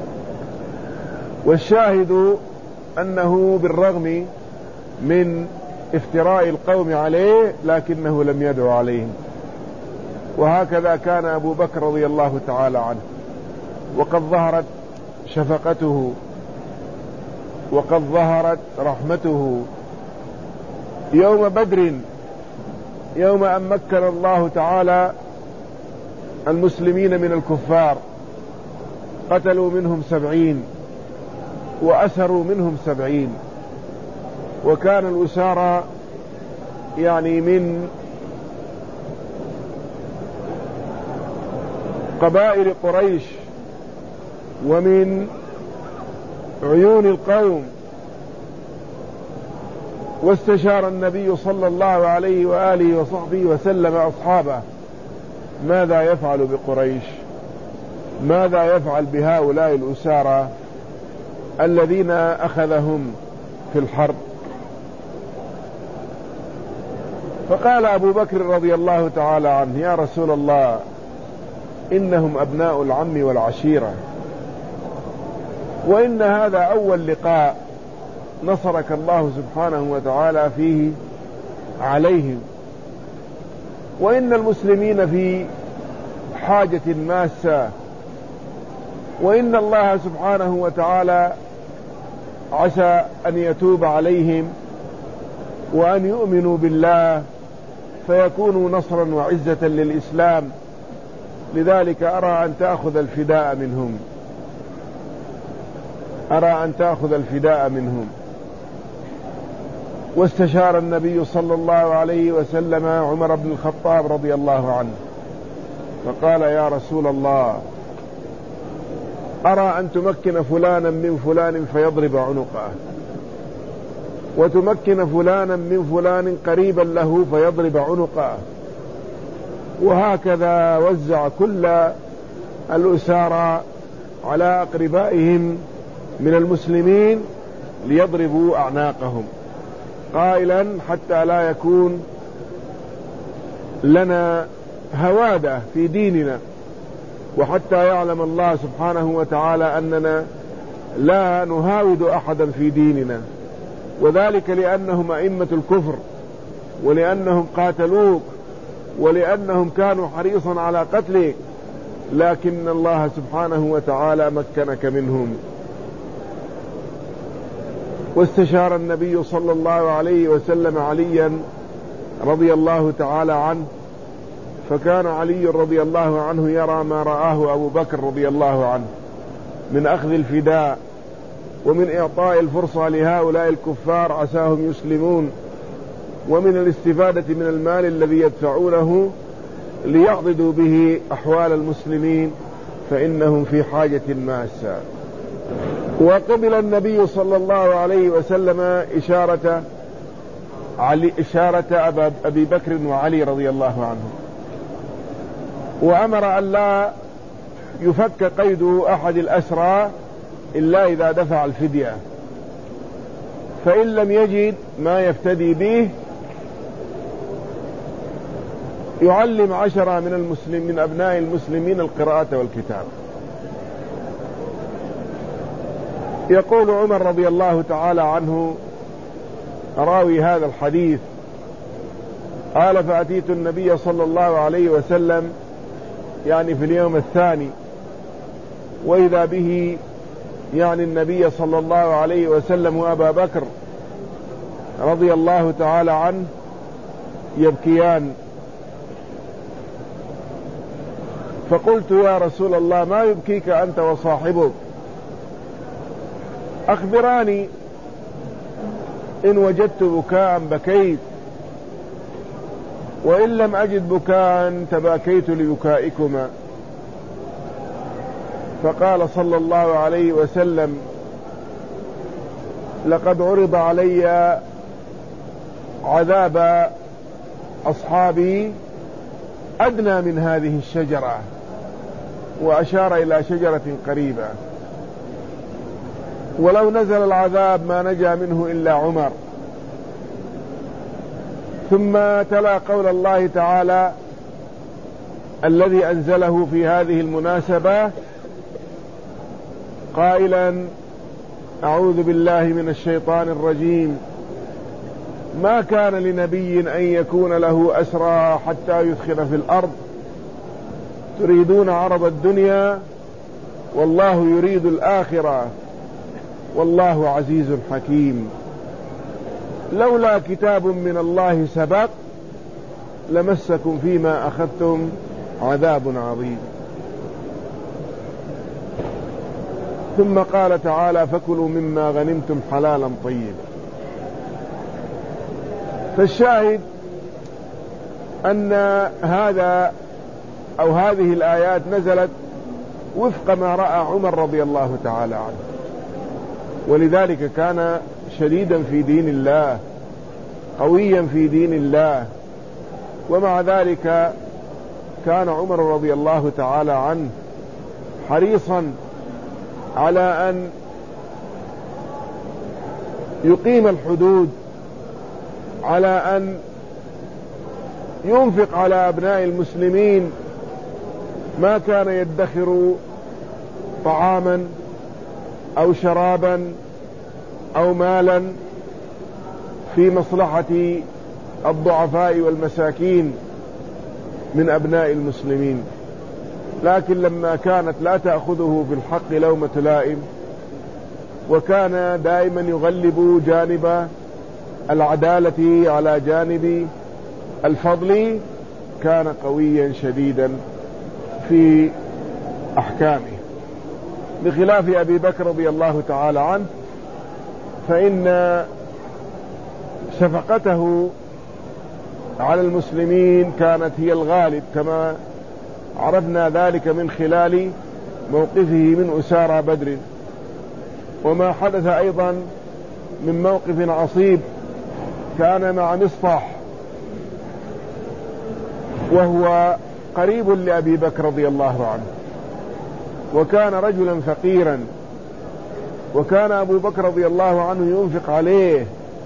[SPEAKER 1] والشاهد أنه بالرغم من افتراء القوم عليه لكنه لم يدعو عليهم، وهكذا كان أبو بكر رضي الله تعالى عنه، وقد ظهرت شفقته وقد ظهرت رحمته يوم بدر، يوم أن مكن الله تعالى المسلمين من الكفار، قتلوا منهم سبعين وأسروا منهم سبعين، وكان الأسارى يعني من قبائل قريش ومن عيون القوم. واستشار النبي صلى الله عليه وآله وصحبه وسلم أصحابه: ماذا يفعل بقريش؟ ماذا يفعل بهؤلاء الأسارى الذين أخذهم في الحرب؟ فقال أبو بكر رضي الله تعالى عنه: يا رسول الله، إنهم أبناء العم والعشيرة، وإن هذا أول لقاء نصرك الله سبحانه وتعالى فيه عليهم، وإن المسلمين في حاجة ماسة، وإن الله سبحانه وتعالى عسى أن يتوب عليهم وأن يؤمنوا بالله فيكونوا نصرا وعزة للإسلام. لذلك أرى أن تأخذ الفداء منهم أرى أن تأخذ الفداء منهم واستشار النبي صلى الله عليه وسلم عمر بن الخطاب رضي الله عنه فقال: يا رسول الله، أرى أن تمكن فلانا من فلان فيضرب عنقه، وتمكن فلانا من فلان قريبا له فيضرب عنقه، وهكذا وزع كل الأسارى على أقربائهم من المسلمين ليضربوا أعناقهم، قائلا: حتى لا يكون لنا هوادة في ديننا، وحتى يعلم الله سبحانه وتعالى أننا لا نهاود أحدا في ديننا، وذلك لأنهم أئمة الكفر، ولأنهم قاتلوك، ولأنهم كانوا حريصا على قتلك، لكن الله سبحانه وتعالى مكنك منهم. واستشار النبي صلى الله عليه وسلم عليا رضي الله تعالى عنه، فكان علي رضي الله عنه يرى ما رآه أبو بكر رضي الله عنه من أخذ الفداء ومن إعطاء الفرصة لهؤلاء الكفار عساهم يسلمون، ومن الاستفادة من المال الذي يدفعونه ليعضدوا به أحوال المسلمين، فإنهم في حاجة ماسة. وقبل النبي صلى الله عليه وسلم إشارة علي إشارة أبي بكر وعلي رضي الله عنهم، وأمر أن لا يفك قيد أحد الأسرى إلا إذا دفع الفدية، فإن لم يجد ما يفتدي به يعلم عشرة من المسلم من أبناء المسلمين القراءة والكتاب. يقول عمر رضي الله تعالى عنه راوي هذا الحديث قال: فأتيت النبي صلى الله عليه وسلم يعني في اليوم الثاني، وإذا به يعني النبي صلى الله عليه وسلم وأبا بكر رضي الله تعالى عنه يبكيان، فقلت: يا رسول الله، ما يبكيك أنت وصاحبك؟ أخبراني، إن وجدت بكاء بكيت، وإن لم أجد بكاء تباكيت لبكائكما. فقال صلى الله عليه وسلم: لقد عرض علي عذاب أصحابي أدنى من هذه الشجرة، وأشار إلى شجرة قريبة، ولو نزل العذاب ما نجا منه إلا عمر. ثم تلا قول الله تعالى الذي أنزله في هذه المناسبة قائلا: أعوذ بالله من الشيطان الرجيم، ما كان لنبي أن يكون له أسرى حتى يثخن في الأرض، تريدون عرض الدنيا والله يريد الآخرة والله عزيز حكيم، لولا كتاب من الله سبق لمسكم فيما أخذتم عذاب عظيم. ثم قال تعالى: فكلوا مما غنمتم حلالا طيبا. فالشاهد أن هذا أو هذه الآيات نزلت وفق ما رأى عمر رضي الله تعالى عنه، ولذلك كان شديدا في دين الله، قويا في دين الله، ومع ذلك كان عمر رضي الله تعالى عنه حريصا على أن يقيم الحدود، على أن ينفق على أبناء المسلمين، ما كان يدخر طعاما أو شرابا أو مالا في مصلحة الضعفاء والمساكين، من أبناء المسلمين، لكن لما كانت لا تأخذه في الحق لومة لائم، وكان دائما يغلب جانب العدالة على جانب الفضل، كان قويا شديدا في أحكامه، بخلاف أبي بكر رضي الله تعالى عنه، فإن شفقته على المسلمين كانت هي الغالب، كما عرفنا ذلك من خلال موقفه من أسارى بدر، وما حدث أيضا من موقف عصيب كان مع مصطح، وهو قريب لأبي بكر رضي الله عنه، وكان رجلا فقيرا، وكان أبو بكر رضي الله عنه ينفق عليه،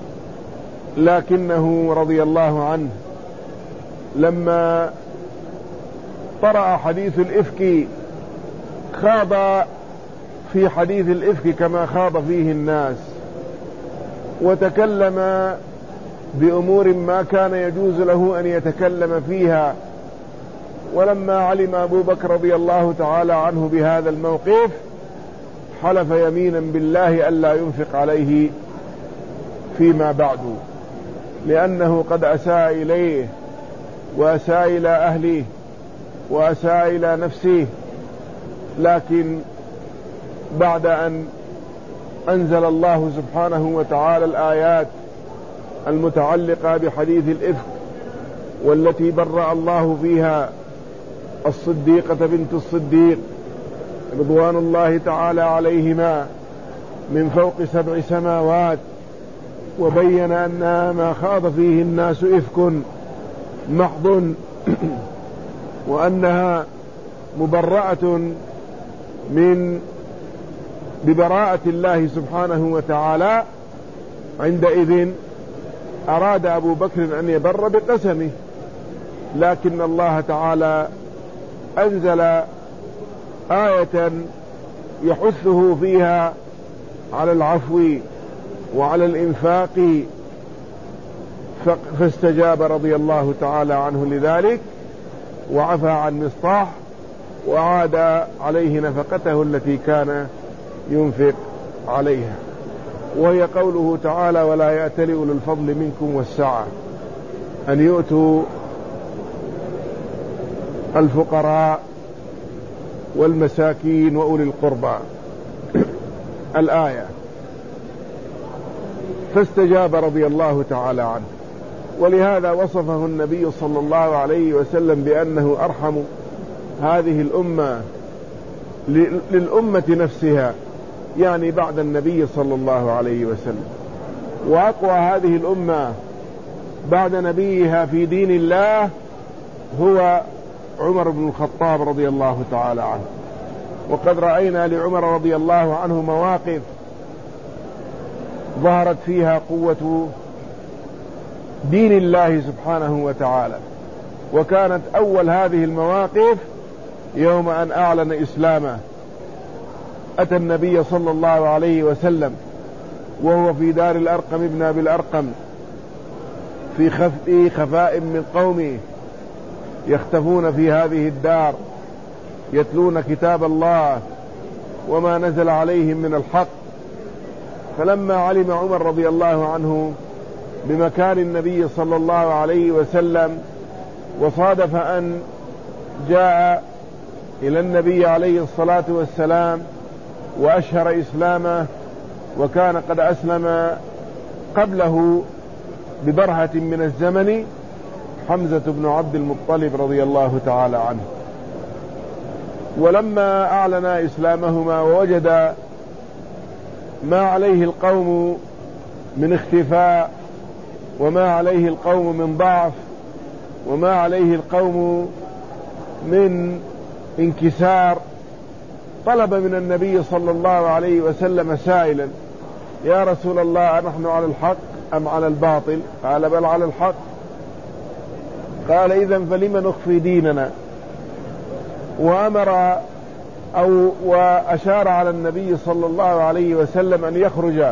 [SPEAKER 1] لكنه رضي الله عنه لما طرأ حديث الإفك خاض في حديث الإفك كما خاض فيه الناس، وتكلم بأمور ما كان يجوز له أن يتكلم فيها. ولما علم أبو بكر رضي الله تعالى عنه بهذا الموقف حلف يمينا بالله ألا ينفق عليه فيما بعد، لأنه قد أساء إليه وأساء إلى أهله وأساء إلى نفسه. لكن بعد أن أنزل الله سبحانه وتعالى الآيات المتعلقة بحديث الإفك، والتي برأ الله فيها الصديقة بنت الصديق رضوان الله تعالى عليهما من فوق سبع سماوات، وبين أنها ما خاض فيه الناس إفك محض، وأنها مبرأة من ببراءة الله سبحانه وتعالى، عندئذ أراد أبو بكر أن يبر بقسمه، لكن الله تعالى أنزل آية يحثه فيها على العفو وعلى الإنفاق، فاستجاب رضي الله تعالى عنه لذلك وعفى عن مصطح، وعاد عليه نفقته التي كان ينفق عليها، وهي قوله تعالى: ولا يأتل أولو الفضل منكم والسعة أن يؤتوا الفقراء والمساكين وأولي القربى. الآية. فاستجاب رضي الله تعالى عنه، ولهذا وصفه النبي صلى الله عليه وسلم بأنه أرحم هذه الأمة للأمة نفسها، يعني بعد النبي صلى الله عليه وسلم، وأقوى هذه الأمة بعد نبيها في دين الله هو عمر بن الخطاب رضي الله تعالى عنه. وقد رأينا لعمر رضي الله عنه مواقف ظهرت فيها قوة دين الله سبحانه وتعالى، وكانت أول هذه المواقف يوم أن أعلن إسلامه. أتى النبي صلى الله عليه وسلم وهو في دار الأرقم ابن أبي الأرقم في خفاء من قومه يختفون في هذه الدار يتلون كتاب الله وما نزل عليهم من الحق. فلما علم عمر رضي الله عنه بمكان النبي صلى الله عليه وسلم، وصادف أن جاء إلى النبي عليه الصلاة والسلام وأشهر إسلامه، وكان قد أسلم قبله ببرهة من الزمن حمزة بن عبد المطلب رضي الله تعالى عنه. ولما أعلن إسلامهما ووجد ما عليه القوم من اختفاء، وما عليه القوم من ضعف، وما عليه القوم من انكسار، طلب من النبي صلى الله عليه وسلم سائلا: يا رسول الله، نحن على الحق أم على الباطل؟ قال: بل على الحق. قال: إذن فلم نخفي ديننا؟ وأمر أو وأشار على النبي صلى الله عليه وسلم أن يخرج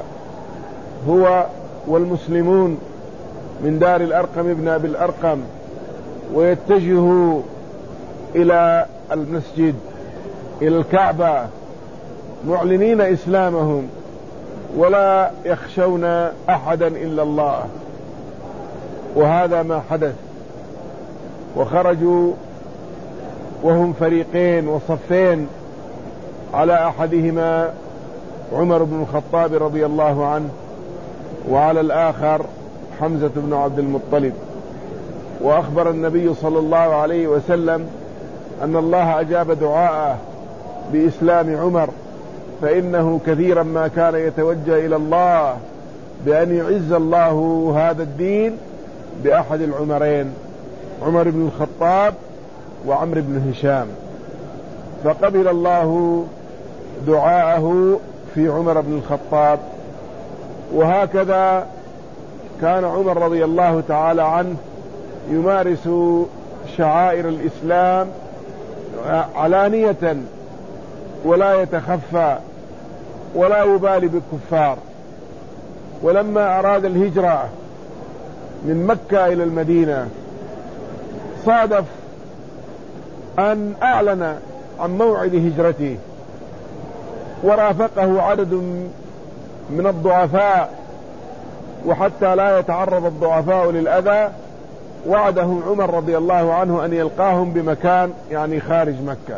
[SPEAKER 1] هو والمسلمون من دار الأرقم ابن أبي الأرقم، ويتجهوا إلى المسجد إلى الكعبة معلنين إسلامهم ولا يخشون أحدا إلا الله. وهذا ما حدث، وخرجوا وهم فريقين وصفين، على أحدهما عمر بن الخطاب رضي الله عنه، وعلى الآخر حمزة بن عبد المطلب. وأخبر النبي صلى الله عليه وسلم أن الله أجاب دعاءه بإسلام عمر، فإنه كثيرا ما كان يتوجه إلى الله بأن يعز الله هذا الدين بأحد العمرين، عمر بن الخطاب وعمر بن هشام، فقبل الله دعاءه في عمر بن الخطاب. وهكذا كان عمر رضي الله تعالى عنه يمارس شعائر الإسلام علانية ولا يتخفى ولا يبالي بالكفار. ولما أراد الهجرة من مكة إلى المدينة صادف أن أعلن عن موعد هجرته، ورافقه عدد من الضعفاء، وحتى لا يتعرض الضعفاء للأذى وعدهم عمر رضي الله عنه أن يلقاهم بمكان يعني خارج مكة.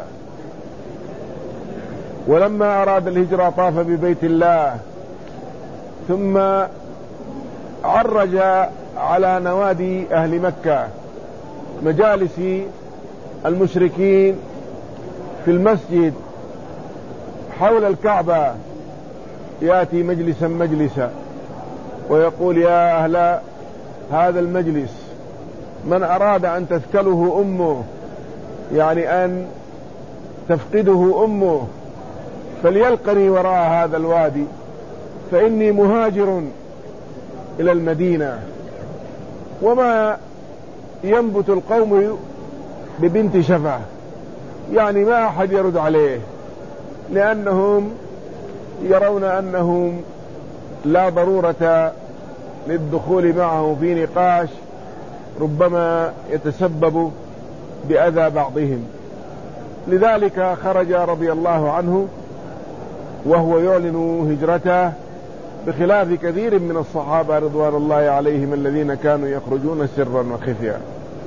[SPEAKER 1] ولما أراد الهجرة طاف ببيت الله، ثم عرج على نوادي أهل مكة، مجالس المشركين في المسجد حول الكعبة، يأتي مجلسا مجلسا ويقول: يا أهل هذا المجلس، من أراد أن تثكله أمه، يعني أن تفقده أمه، فليلقني وراء هذا الوادي، فإني مهاجر إلى المدينة. وما ينبت القوم ببنت شفة، يعني ما أحد يرد عليه، لأنهم يرون أنهم لا ضرورة للدخول معه في نقاش ربما يتسبب بأذى بعضهم. لذلك خرج رضي الله عنه وهو يعلن هجرته، بخلاف كثير من الصحابة رضوان الله عليهم الذين كانوا يخرجون سرا وخفيا.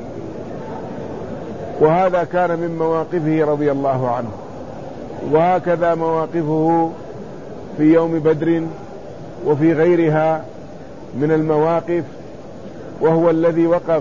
[SPEAKER 1] وهذا كان من مواقفه رضي الله عنه. وهكذا مواقفه في يوم بدر وفي غيرها من المواقف، وهو الذي وقف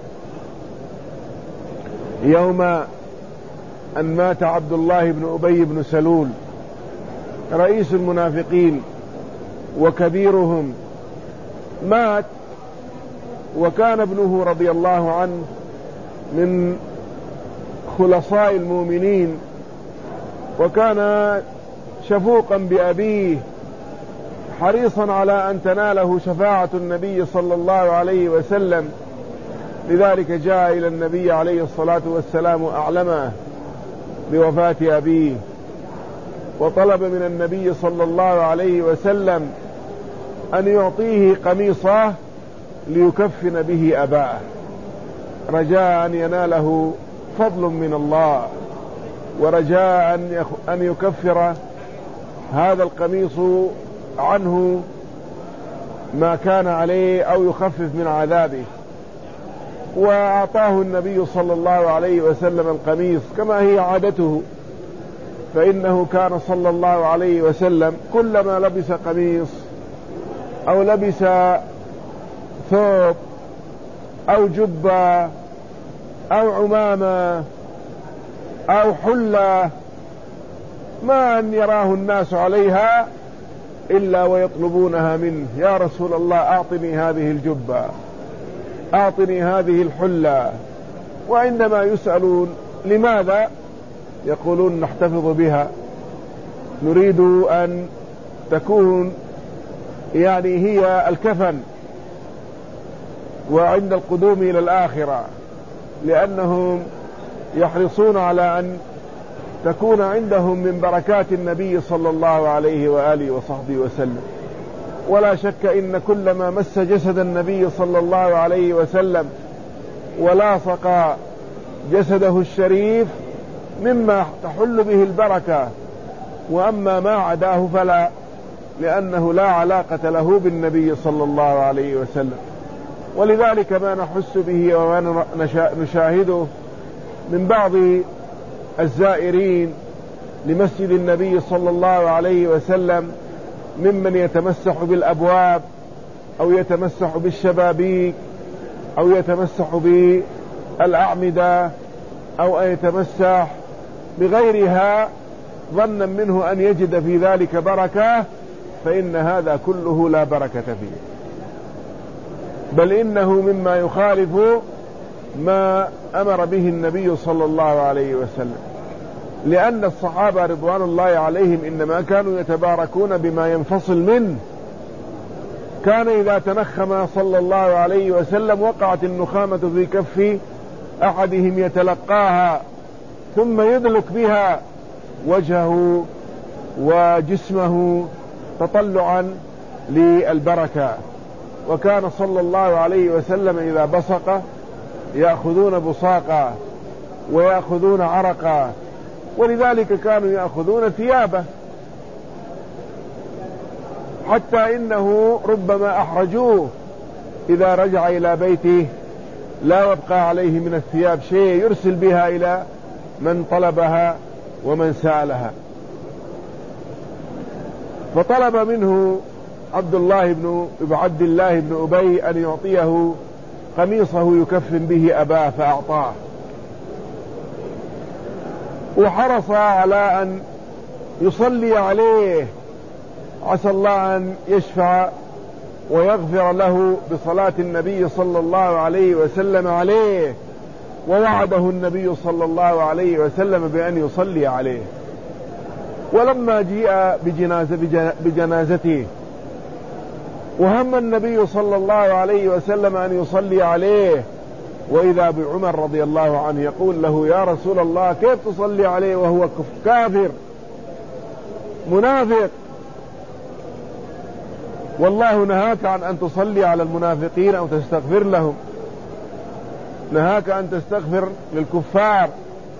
[SPEAKER 1] يوم أن مات عبد الله بن أبي بن سلول رئيس المنافقين وكبيرهم، مات، وكان ابنه رضي الله عنه من خلصاء المؤمنين، وكان شفوقا بأبيه، حريصا على أن تناله شفاعة النبي صلى الله عليه وسلم. لذلك جاء إلى النبي عليه الصلاة والسلام أعلمه بوفاة أبيه، وطلب من النبي صلى الله عليه وسلم أن يعطيه قميصه ليكفن به أباه، رجاء أن يناله فضل من الله، ورجاء أن يكفر هذا القميص عنه ما كان عليه أو يخفف من عذابه. وأعطاه النبي صلى الله عليه وسلم القميص كما هي عادته، فإنه كان صلى الله عليه وسلم كلما لبس قميص أو لبس ثوب أو جبة أو عمامة أو حلة ما أن يراه الناس عليها إلا ويطلبونها منه: يا رسول الله أعطني هذه الجبة، أعطني هذه الحلة. وعندما يسألون لماذا يقولون: نحتفظ بها، نريد أن تكون يعني هي الكفن وعند القدوم إلى الآخرة، لأنهم يحرصون على أن تكون عندهم من بركات النبي صلى الله عليه وآله وصحبه وسلم. ولا شك إن كل ما مس جسد النبي صلى الله عليه وسلم ولاصق جسده الشريف مما تحل به البركة، وأما ما عداه فلا، لأنه لا علاقة له بالنبي صلى الله عليه وسلم. ولذلك ما نحس به وما نشاهده من بعض الزائرين لمسجد النبي صلى الله عليه وسلم ممن يتمسح بالأبواب أو يتمسح بالشبابيك أو يتمسح بالأعمدة أو يتمسح بغيرها ظنا منه أن يجد في ذلك بركة، فإن هذا كله لا بركة فيه، بل إنه مما يخالف ما أمر به النبي صلى الله عليه وسلم، لأن الصحابة رضوان الله عليهم إنما كانوا يتباركون بما ينفصل منه. كان إذا تنخم صلى الله عليه وسلم وقعت النخامة في كف أحدهم يتلقاها ثم يدلك بها وجهه وجسمه تطلعا للبركة. وكان صلى الله عليه وسلم إذا بصق يأخذون بصاقا ويأخذون عرقا، ولذلك كانوا يأخذون ثيابه، حتى إنه ربما أحرجوه إذا رجع إلى بيته لا يبقى عليه من الثياب شيء يرسل بها إلى من طلبها ومن سألها. فطلب منه عبد الله بن عبد الله بن أبي أن يعطيه قميصه يكفن به أباه فأعطاه، وحرص على أن يصلي عليه عسى الله أن يشفع ويغفر له بصلاة النبي صلى الله عليه وسلم عليه، ووعده النبي صلى الله عليه وسلم بأن يصلي عليه. ولما جاء بجنازة بجنازته وهم النبي صلى الله عليه وسلم أن يصلي عليه، وإذا بعمر رضي الله عنه يقول له: يا رسول الله، كيف تصلي عليه وهو كافر منافق؟ والله نهاك عن أن تصلي على المنافقين أو تستغفر لهم، نهاك أن تستغفر للكفار.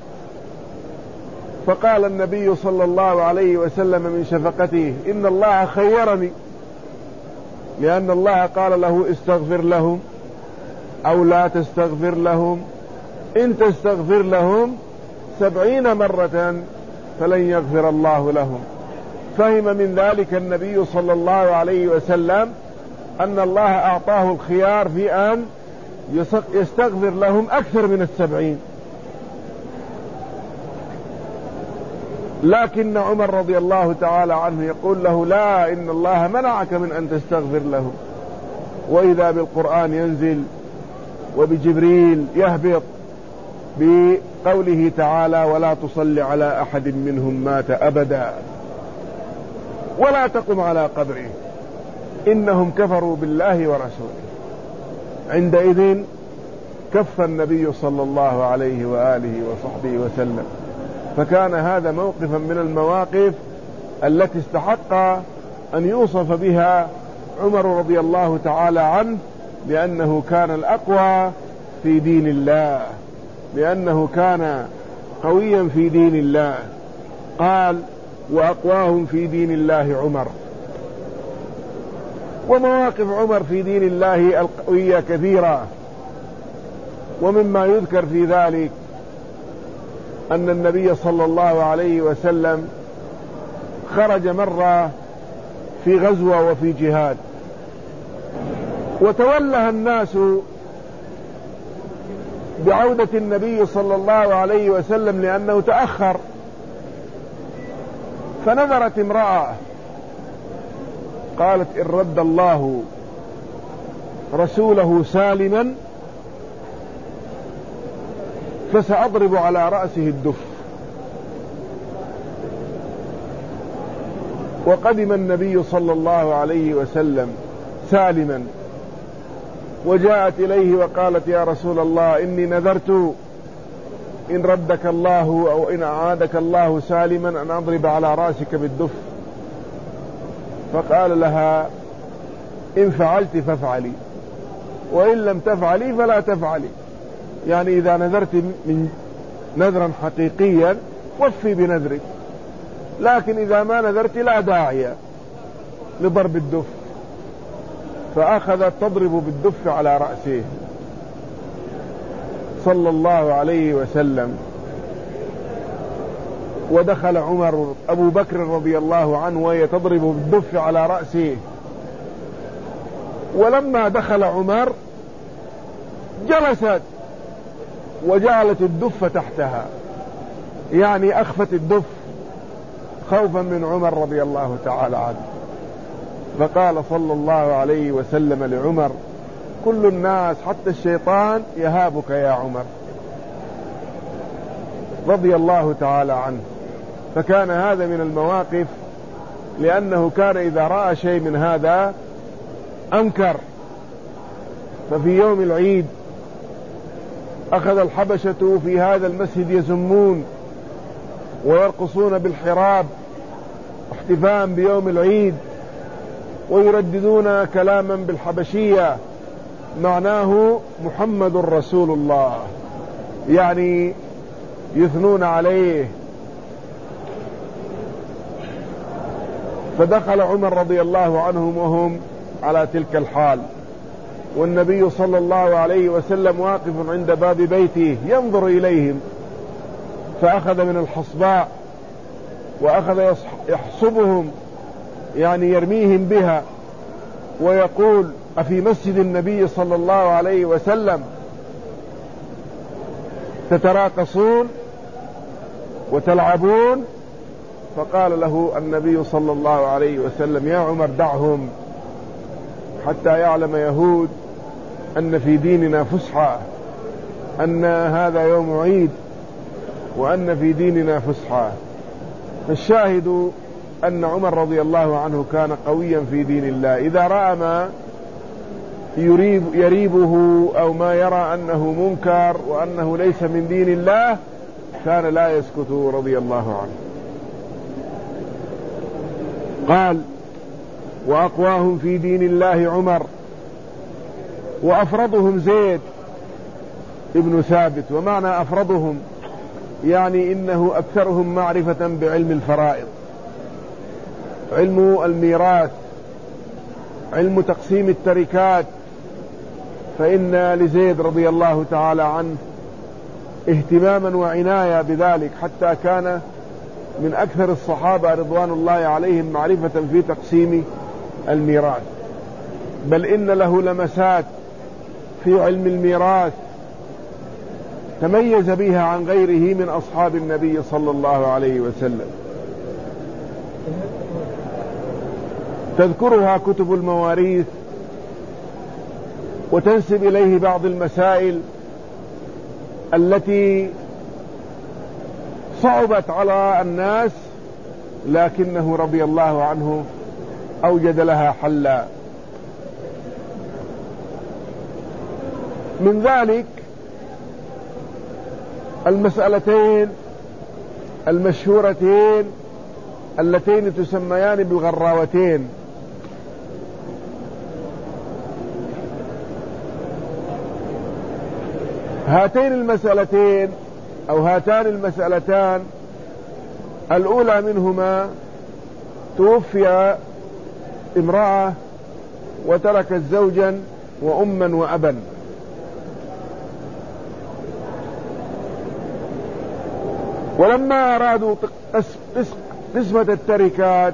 [SPEAKER 1] فقال النبي صلى الله عليه وسلم من شفقته: إن الله خيرني، لأن الله قال له: استغفر لهم أو لا تستغفر لهم، إن تستغفر لهم سبعين مرة فلن يغفر الله لهم. فهم من ذلك النبي صلى الله عليه وسلم أن الله أعطاه الخيار في أن يستغفر لهم أكثر من السبعين. لكن عمر رضي الله تعالى عنه يقول له: لا، إن الله منعك من أن تستغفر لهم. وإذا بالقرآن ينزل وبجبريل يهبط بقوله تعالى: ولا تصل على أحد منهم مات أبدا ولا تقم على قبره إنهم كفروا بالله ورسوله. عندئذ كف النبي صلى الله عليه وآله وصحبه وسلم. فكان هذا موقفا من المواقف التي استحق أن يوصف بها عمر رضي الله تعالى عنه، لأنه كان الأقوى في دين الله، لأنه كان قويا في دين الله. قال: وأقواهم في دين الله عمر. ومواقف عمر في دين الله القوية كثيرة، ومما يذكر في ذلك أن النبي صلى الله عليه وسلم خرج مرة في غزوة وفي جهاد، وتوله الناس بعودة النبي صلى الله عليه وسلم لأنه تأخر. فنظرت امرأة قالت: إن رد الله رسوله سالما فسأضرب على رأسه الدف. وقدم النبي صلى الله عليه وسلم سالما، وجاءت إليه وقالت: يا رسول الله، إني نذرت إن ردك الله أو إن أعادك الله سالما أن أضرب على رأسك بالدف. فقال لها: إن فعلت فافعلي، وإن لم تفعلي فلا تفعلي. يعني إذا نذرت من نذرا حقيقيا وفي بنذرك، لكن إذا ما نذرت لا داعي لضرب الدف. فأخذت تضرب بالدف على رأسه صلى الله عليه وسلم. ودخل عمر أبو بكر رضي الله عنه وهي تضرب بالدف على رأسه. ولما دخل عمر جلست وجعلت الدف تحتها، يعني أخفت الدف خوفا من عمر رضي الله تعالى عنه. فقال صلى الله عليه وسلم لعمر: كل الناس حتى الشيطان يهابك يا عمر، رضي الله تعالى عنه. فكان هذا من المواقف، لأنه كان إذا رأى شيء من هذا أنكر. ففي يوم العيد أخذ الحبشة في هذا المسجد يزمون ويرقصون بالحراب احتفاء بيوم العيد، ويرددون كلاما بالحبشية معناه محمد رسول الله، يعني يثنون عليه. فدخل عمر رضي الله عنهم وهم على تلك الحال، والنبي صلى الله عليه وسلم واقف عند باب بيته ينظر إليهم، فأخذ من الحصباء وأخذ يحصبهم، يعني يرميهم بها، ويقول: أفي مسجد النبي صلى الله عليه وسلم تتراقصون وتلعبون؟ فقال له النبي صلى الله عليه وسلم: يا عمر دعهم حتى يعلم يهود أن في ديننا فسحة، أن هذا يوم عيد، وأن في ديننا فسحة. فالشاهد أن عمر رضي الله عنه كان قويا في دين الله، إذا رأى ما يريب يريبه أو ما يرى أنه منكر وأنه ليس من دين الله كان لا يسكت رضي الله عنه. قال: وأقواهم في دين الله عمر، وأفرضهم زيد ابن ثابت. ومعنى أفرضهم يعني إنه أكثرهم معرفة بعلم الفرائض، علم الميراث، علم تقسيم التركات. فإن لزيد رضي الله تعالى عنه اهتماما وعناية بذلك، حتى كان من أكثر الصحابة رضوان الله عليهم معرفة في تقسيم الميراث، بل إن له لمسات في علم الميراث تميز بها عن غيره من أصحاب النبي صلى الله عليه وسلم، تذكرها كتب المواريث وتنسب إليه بعض المسائل التي صعبت على الناس، لكنه رضي الله عنه أوجد لها حلا. من ذلك المسألتين المشهورتين اللتين تسميان بالغراوتين. هاتين المسألتين أو هاتان المسألتان الأولى منهما توفي امرأة وتركت زوجا وأما وأبا، ولما أرادوا قسمة التركات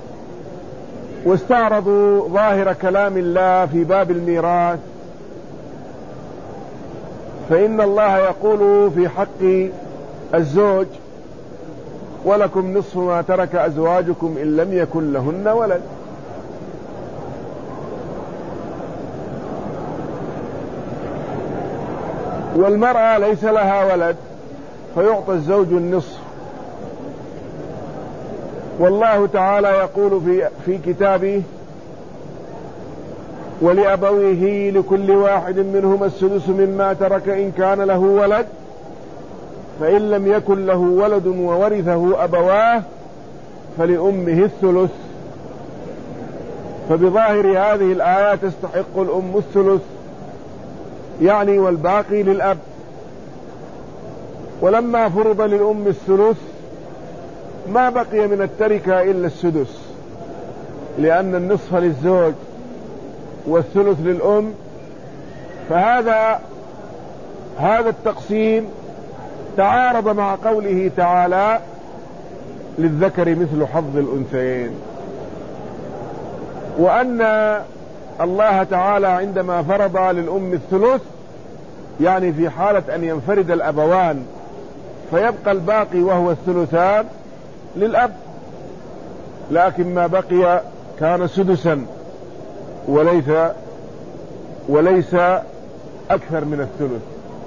[SPEAKER 1] واستعرضوا ظاهر كلام الله في باب الميراث، فإن الله يقول في حق الزوج: ولكم نصف ما ترك أزواجكم إن لم يكن لهن ولد. والمرأة ليس لها ولد فيعطى الزوج النصف. والله تعالى يقول في, في كتابه: ولأبويه لكل واحد منهما السدس مما ترك إن كان له ولد، فإن لم يكن له ولد وورثه أبواه فلأمه الثلث. فبظاهر هذه الآيات تستحق الأم الثلث، يعني والباقي للأب. ولما فرض للأم الثلث ما بقي من التركة إلا السدس، لأن النصف للزوج والثلث للأم، فهذا هذا التقسيم تعارض مع قوله تعالى للذكر مثل حظ الأنثيين، وأن الله تعالى عندما فرض للأم الثلث يعني في حالة أن ينفرد الأبوان فيبقى الباقي وهو الثلثان للأب، لكن ما بقي كان سدسا وليس وليس أكثر من الثلث.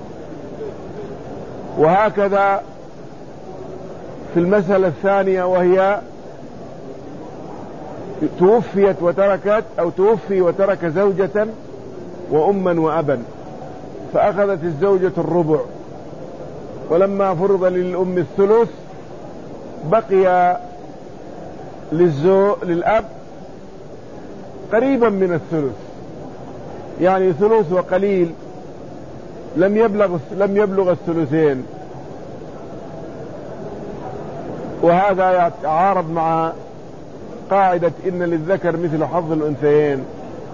[SPEAKER 1] وهكذا في المسألة الثانية، وهي توفيت وتركت أو توفي وترك زوجة وأما وأبا، فأخذت الزوجة الربع، ولما فرض للأم الثلث بقي للزو للأب قريبا من الثلث، يعني ثلث وقليل، لم يبلغ لم يبلغ الثلثين، وهذا يتعارض مع قاعدة إن للذكر مثل حظ الأنثيين.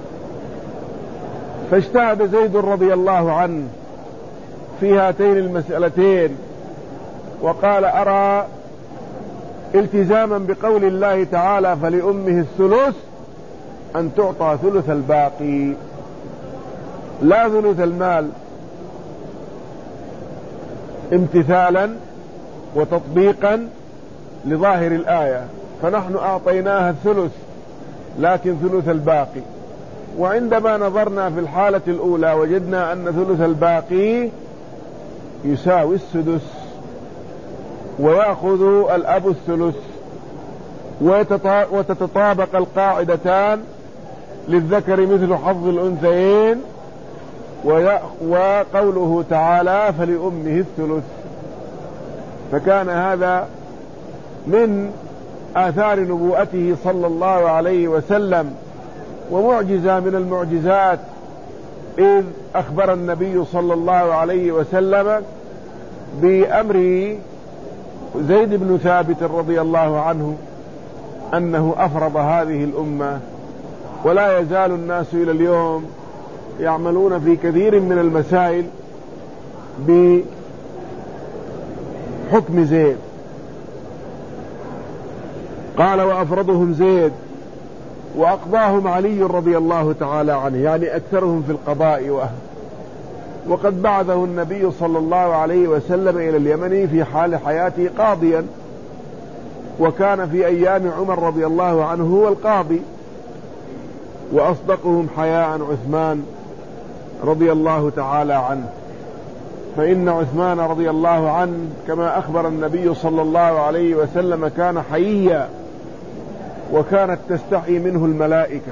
[SPEAKER 1] فاجتهد زيد رضي الله عنه في هاتين المسألتين، وقال: أرى التزاما بقول الله تعالى فلأمه الثلث أن تعطى ثلث الباقي لا ثلث المال، امتثالا وتطبيقا لظاهر الآية، فنحن أعطيناها الثلث لكن ثلث الباقي. وعندما نظرنا في الحالة الأولى وجدنا أن ثلث الباقي يساوي السدس، ويأخذ الأب الثلث، وتتطابق القاعدتان للذكر مثل حظ الأنثيين وقوله تعالى فلأمه الثلث. فكان هذا من آثار نبوءته صلى الله عليه وسلم، ومعجزة من المعجزات، إذ أخبر النبي صلى الله عليه وسلم بأمر زيد بن ثابت رضي الله عنه أنه أفرض هذه الأمة. ولا يزال الناس إلى اليوم يعملون في كثير من المسائل بحكم زيد. قال: وأفرضهم زيد وأقضاهم علي رضي الله تعالى عنه، يعني أكثرهم في القضاء وأهل. وقد بعثه النبي صلى الله عليه وسلم إلى اليمن في حال حياته قاضيا، وكان في أيام عمر رضي الله عنه هو القاضي. وأصدقهم حياء عثمان رضي الله تعالى عنه، فإن عثمان رضي الله عنه كما أخبر النبي صلى الله عليه وسلم كان حييا، وكانت تستحي منه الملائكة.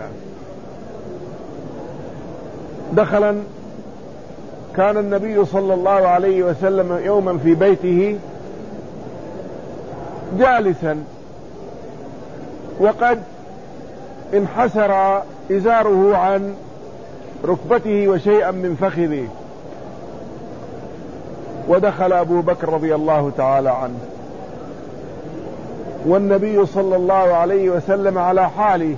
[SPEAKER 1] دخلا كان النبي صلى الله عليه وسلم يوما في بيته جالسا، وقد انحسر إزاره عن ركبته وشيئا من فخذه، ودخل أبو بكر رضي الله تعالى عنه، والنبي صلى الله عليه وسلم على حاله،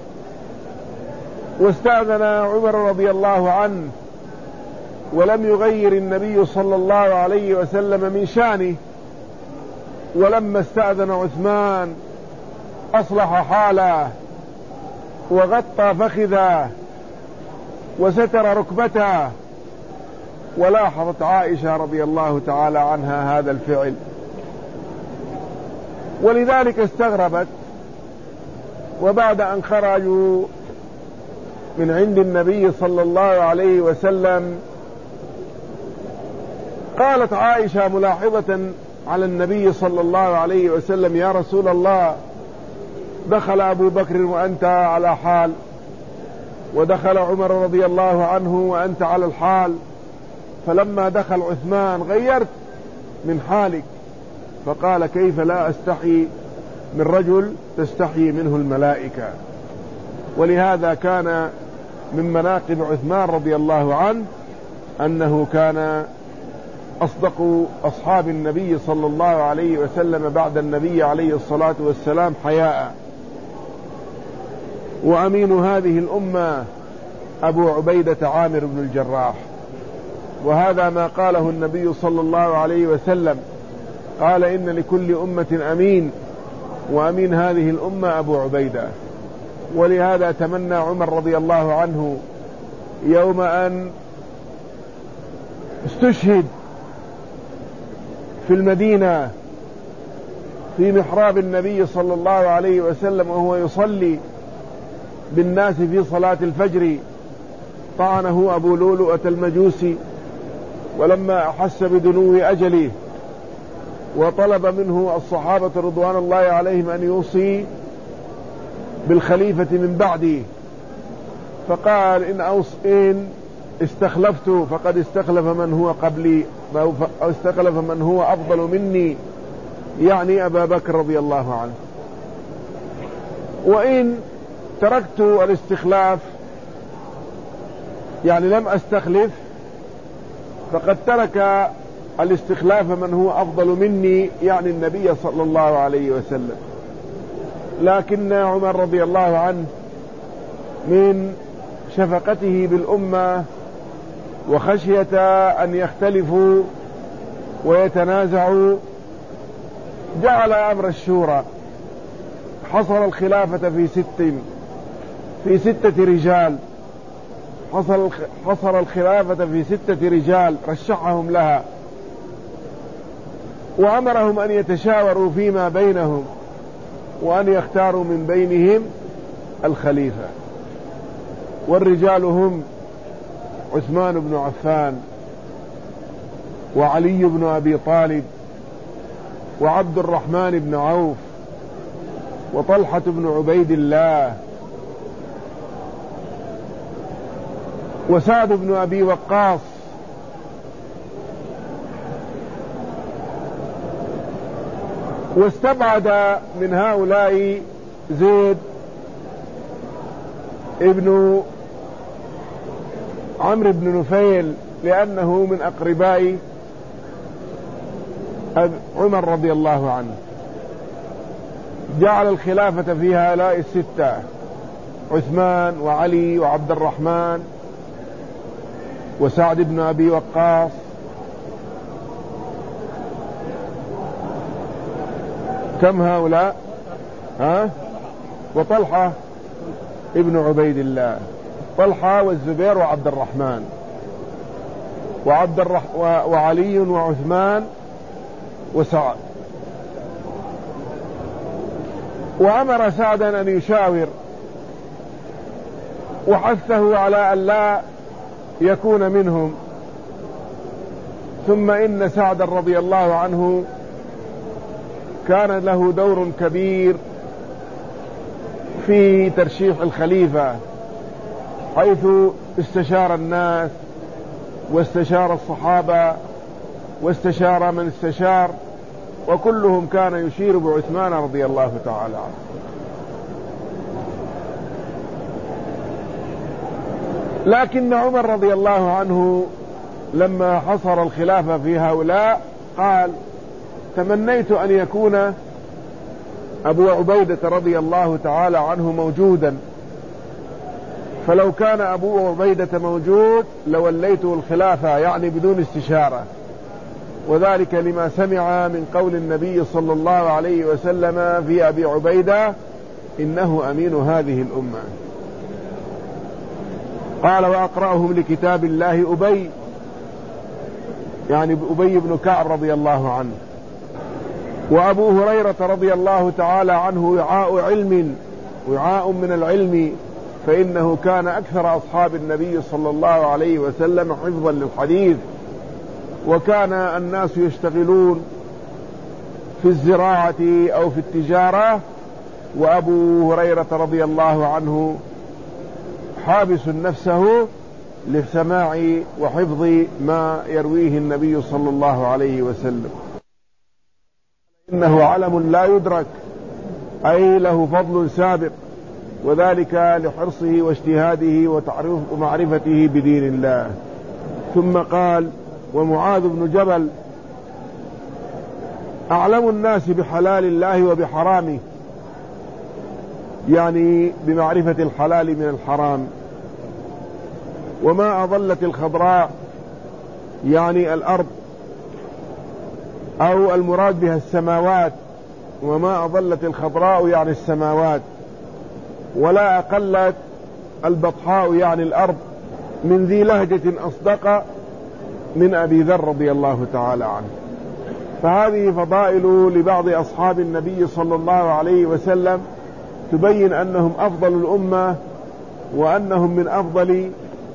[SPEAKER 1] واستأذن عمر رضي الله عنه، ولم يغير النبي صلى الله عليه وسلم من شانه. ولما استأذن عثمان أصلح حاله وغطى فخذه وستر ركبته. ولاحظت عائشة رضي الله تعالى عنها هذا الفعل، ولذلك استغربت. وبعد أن خرجوا من عند النبي صلى الله عليه وسلم قالت عائشة ملاحظة على النبي صلى الله عليه وسلم: يا رسول الله، دخل أبو بكر وأنت على حال، ودخل عمر رضي الله عنه وأنت على الحال، فلما دخل عثمان غيرت من حالك. فقال: كيف لا أستحي من رجل تستحي منه الملائكة. ولهذا كان من مناقب عثمان رضي الله عنه أنه كان أصدق أصحاب النبي صلى الله عليه وسلم بعد النبي عليه الصلاة والسلام حياء، وأمين هذه الأمة أبو عبيدة عامر بن الجراح. وهذا ما قاله النبي صلى الله عليه وسلم، قال إن لكل أمة أمين، وأمين هذه الأمة أبو عبيدة. ولهذا تمنى عمر رضي الله عنه يوم أن استشهد في المدينة في محراب النبي صلى الله عليه وسلم وهو يصلي بالناس في صلاة الفجر، طعنه أبو لؤلؤة المجوسي، ولما أحس بدنو أجله وطلب منه الصحابة رضوان الله عليهم أن يوصي بالخليفة من بعدي، فقال إن, أوص إن استخلفت فقد استخلف من هو قبلي أو استخلف من هو أفضل مني، يعني أبا بكر رضي الله عنه. وإن تركت الاستخلاف يعني لم أستخلف فقد ترك الاستخلاف من هو أفضل مني، يعني النبي صلى الله عليه وسلم. لكن عمر رضي الله عنه من شفقته بالأمة وخشية أن يختلفوا ويتنازعوا جعل أمر الشورى، حصر الخلافة في ست في ستة رجال، حصر حصر الخلافة في ستة رجال رشحهم لها، وأمرهم أن يتشاوروا فيما بينهم وأن يختاروا من بينهم الخليفة. والرجال هم عثمان بن عفان، وعلي بن أبي طالب، وعبد الرحمن بن عوف، وطلحة بن عبيد الله، وسعد بن أبي وقاص، واستبعد من هؤلاء زيد ابن عمرو بن نفيل لأنه من أقرباء عمر رضي الله عنه. جعل الخلافة في هؤلاء الستة عثمان وعلي وعبد الرحمن وسعد بن أبي وقاص كم هؤلاء؟ ها؟ وطلحة ابن عبيد الله، طلحة والزبير وعبد الرحمن وعبد الرح... وعلي وعثمان وسعد. وأمر سعدا أن يشاور وحثه على أن لا يكون منهم. ثم إن سعدا رضي الله عنه كان له دور كبير في ترشيح الخليفة، حيث استشار الناس واستشار الصحابة واستشار من استشار، وكلهم كان يشير بعثمان رضي الله تعالى عنه. لكن عمر رضي الله عنه لما حصر الخلافة في هؤلاء قال تمنيت أن يكون أبو عبيدة رضي الله تعالى عنه موجودا، فلو كان أبو عبيدة موجود لوليته الخلافة، يعني بدون استشارة، وذلك لما سمع من قول النبي صلى الله عليه وسلم في أبي عبيدة إنه أمين هذه الأمة. قال وأقرأهم لكتاب الله أبي، يعني أبي بن كعب رضي الله عنه. وأبو هريرة رضي الله تعالى عنه وعاء علم، وعاء من العلم، فإنه كان أكثر أصحاب النبي صلى الله عليه وسلم حفظا للحديث، وكان الناس يشتغلون في الزراعة أو في التجارة، وأبو هريرة رضي الله عنه حابس نفسه لسماع وحفظ ما يرويه النبي صلى الله عليه وسلم. إنه علم لا يدرك، أي له فضل سابق، وذلك لحرصه واجتهاده ومعرفته بدين الله. ثم قال ومعاذ بن جبل أعلم الناس بحلال الله وبحرامه، يعني بمعرفة الحلال من الحرام. وما أضلت الخضراء يعني الأرض، أو المراد بها السماوات، وما أضلت الخضراء يعني السماوات، ولا أقلت البطحاء يعني الأرض من ذي لهجة أصدق من أبي ذر رضي الله تعالى عنه. فهذه فضائل لبعض أصحاب النبي صلى الله عليه وسلم تبين أنهم أفضل الأمة، وأنهم من أفضل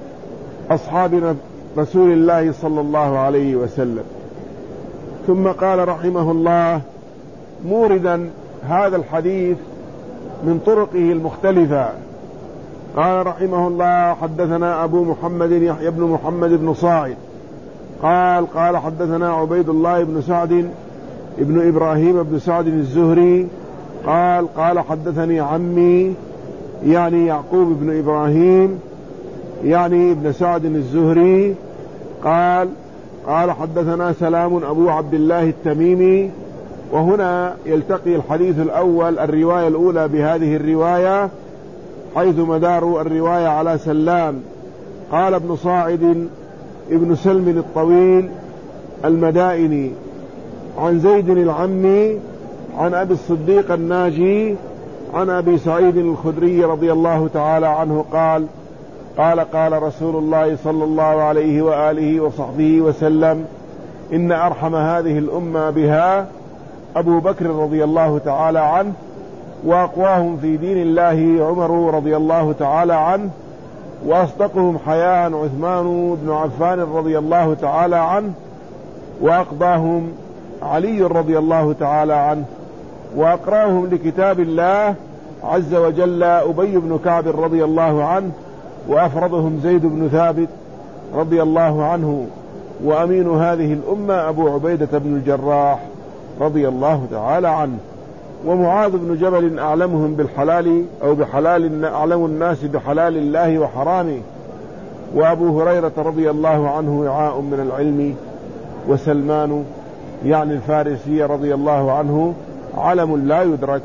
[SPEAKER 1] أصحاب رسول الله صلى الله عليه وسلم. ثم قال رحمه الله موردا هذا الحديث من طرقه المختلفة، قال رحمه الله حدثنا أبو محمد يحيى بن محمد بن صاعد قال قال حدثنا عبيد الله بن سعد ابن إبراهيم بن سعد الزهري قال قال حدثني عمي يعني يعقوب بن إبراهيم يعني ابن سعد الزهري قال قال حدثنا سلام أبو عبد الله التميمي. وهنا يلتقي الحديث الأول الرواية الأولى بهذه الرواية، حيث مدار الرواية على سلام. قال ابن صاعد ابن سلم الطويل المدائني عن زيد العمي عن أبي الصديق الناجي عن أبي سعيد الخدري رضي الله تعالى عنه قال قال قال رسول الله صلى الله عليه وآله وصحبه وسلم إن أرحم هذه الأمة بها أبو بكر رضي الله تعالى عنه، وأقواهم في دين الله عمر رضي الله تعالى عنه، وأصدقهم حياء عثمان بن عفان رضي الله تعالى عنه، وأقضاهم علي رضي الله تعالى عنه، وأقراهم لكتاب الله عز وجل أبي بن كعب رضي الله عنه، وأفرضهم زيد بن ثابت رضي الله عنه، وأمين هذه الأمة أبو عبيدة بن الجراح رضي الله تعالى عنه. ومعاذ بن جبل أعلمهم بالحلال أو بحلال أعلم الناس بحلال الله وحرامه. وأبو هريرة رضي الله عنه وعاء من العلم. وسلمان يعني الفارسي رضي الله عنه علم لا يدرك.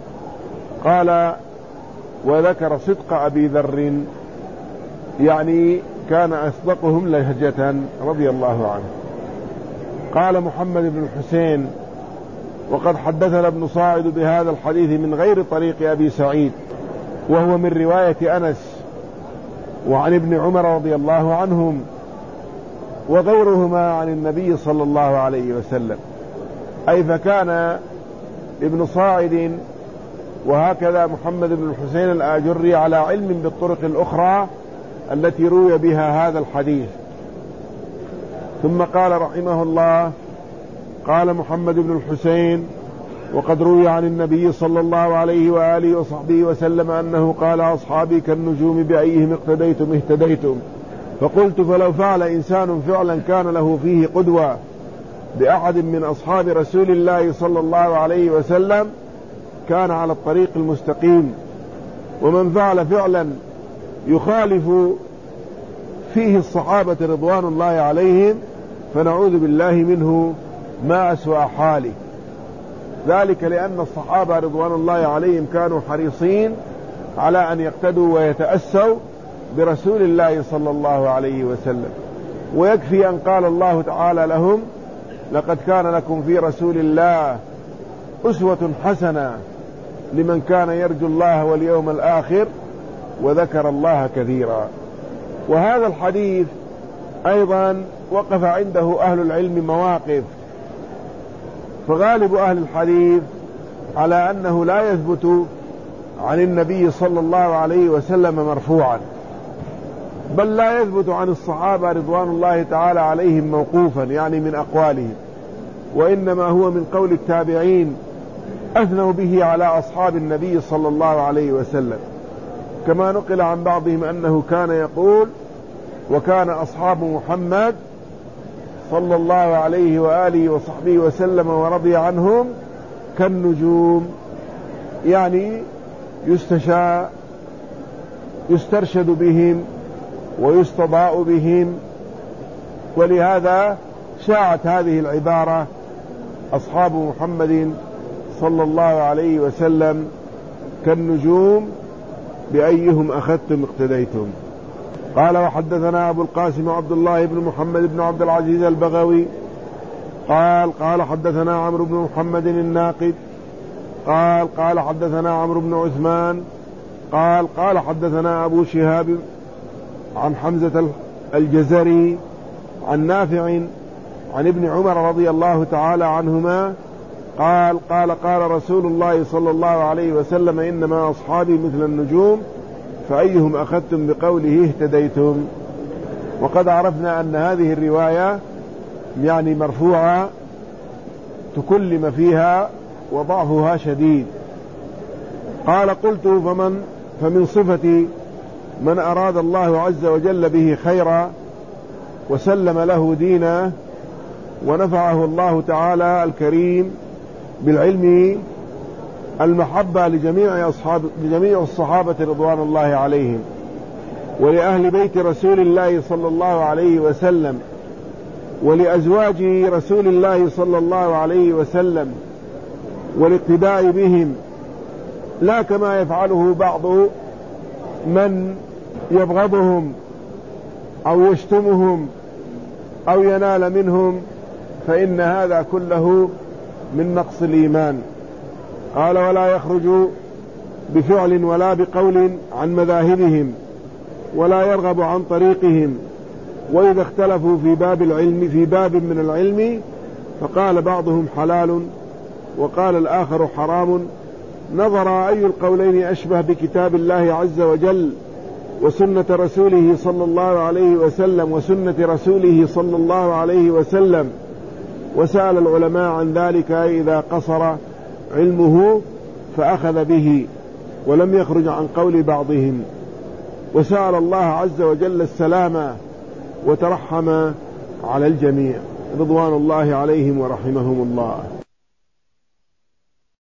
[SPEAKER 1] قال وذكر صدق أبي ذر يعني كان أصدقهم لهجة رضي الله عنه. قال محمد بن الحسين وقد حدثنا ابن صاعد بهذا الحديث من غير طريق أبي سعيد، وهو من رواية أنس وعن ابن عمر رضي الله عنهم وغيرهما عن النبي صلى الله عليه وسلم. أي فكان ابن صاعد وهكذا محمد بن الحسين الآجري على علم بالطرق الأخرى التي روي بها هذا الحديث. ثم قال رحمه الله قال محمد بن الحسين وقد روي عن النبي صلى الله عليه وآله وصحبه وسلم أنه قال أصحابي كالنجوم بأيهم اقتديتم اهتديتم. فقلت فلو فعل إنسان فعلا كان له فيه قدوة بأحد من أصحاب رسول الله صلى الله عليه وسلم كان على الطريق المستقيم، ومن فعل فعلا يخالف فيه الصحابة رضوان الله عليهم فنعوذ بالله منه ما أسوأ حاله. ذلك لأن الصحابة رضوان الله عليهم كانوا حريصين على أن يقتدوا ويتأسوا برسول الله صلى الله عليه وسلم. ويكفي أن قال الله تعالى لهم لقد كان لكم في رسول الله أسوة حسنة لمن كان يرجو الله واليوم الآخر وذكر الله كثيرا. وهذا الحديث أيضا وقف عنده أهل العلم مواقف، فغالب أهل الحديث على أنه لا يثبت عن النبي صلى الله عليه وسلم مرفوعا، بل لا يثبت عن الصحابة رضوان الله تعالى عليهم موقوفا يعني من أقوالهم، وإنما هو من قول التابعين أثنوا به على أصحاب النبي صلى الله عليه وسلم، كما نقل عن بعضهم أنه كان يقول وكان أصحاب محمد صلى الله عليه وآله وصحبه وسلم ورضي عنهم كالنجوم، يعني يستشاء يسترشد بهم ويستضاء بهم ولهذا شاعت هذه العبارة أصحاب محمد صلى الله عليه وسلم كالنجوم بأيهم أخذتم اقتديتم. قال وحدثنا أبو القاسم عبد الله بن محمد بن عبد العزيز البغوي قال قال حدثنا عمرو بن محمد الناقد قال قال حدثنا عمرو بن عثمان قال قال حدثنا أبو شهاب عن حمزة الجزري عن نافع عن ابن عمر رضي الله تعالى عنهما قال قال قال رسول الله صلى الله عليه وسلم إنما أصحابي مثل النجوم فأيهم أخذتم بقوله اهتديتم. وقد عرفنا أن هذه الرواية يعني مرفوعة تكلم فيها وضعفها شديد. قال قلت فمن فمن صفة من أراد الله عز وجل به خيرا وسلم له دينا ونفعه الله تعالى الكريم بالعلم المحبة لجميع أصحاب لجميع الصحابة رضوان الله عليهم ولأهل بيت رسول الله صلى الله عليه وسلم ولأزواج رسول الله صلى الله عليه وسلم والاقتداء بهم لا كما يفعله بعض من يبغضهم أو يشتمهم أو ينال منهم فإن هذا كله من نقص الإيمان. قال ولا يخرج بفعل ولا بقول عن مذاهبهم ولا يرغب عن طريقهم وإذا اختلفوا في باب العلم في باب من العلم فقال بعضهم حلال وقال الآخر حرام نظر أي القولين أشبه بكتاب الله عز وجل وسنة رسوله صلى الله عليه وسلم وسنة رسوله صلى الله عليه وسلم وسأل العلماء عن ذلك إذا قصر علمه فأخذ به ولم يخرج عن قول بعضهم وسأل الله عز وجل السلامة وترحم على الجميع رضوان الله عليهم ورحمهم الله.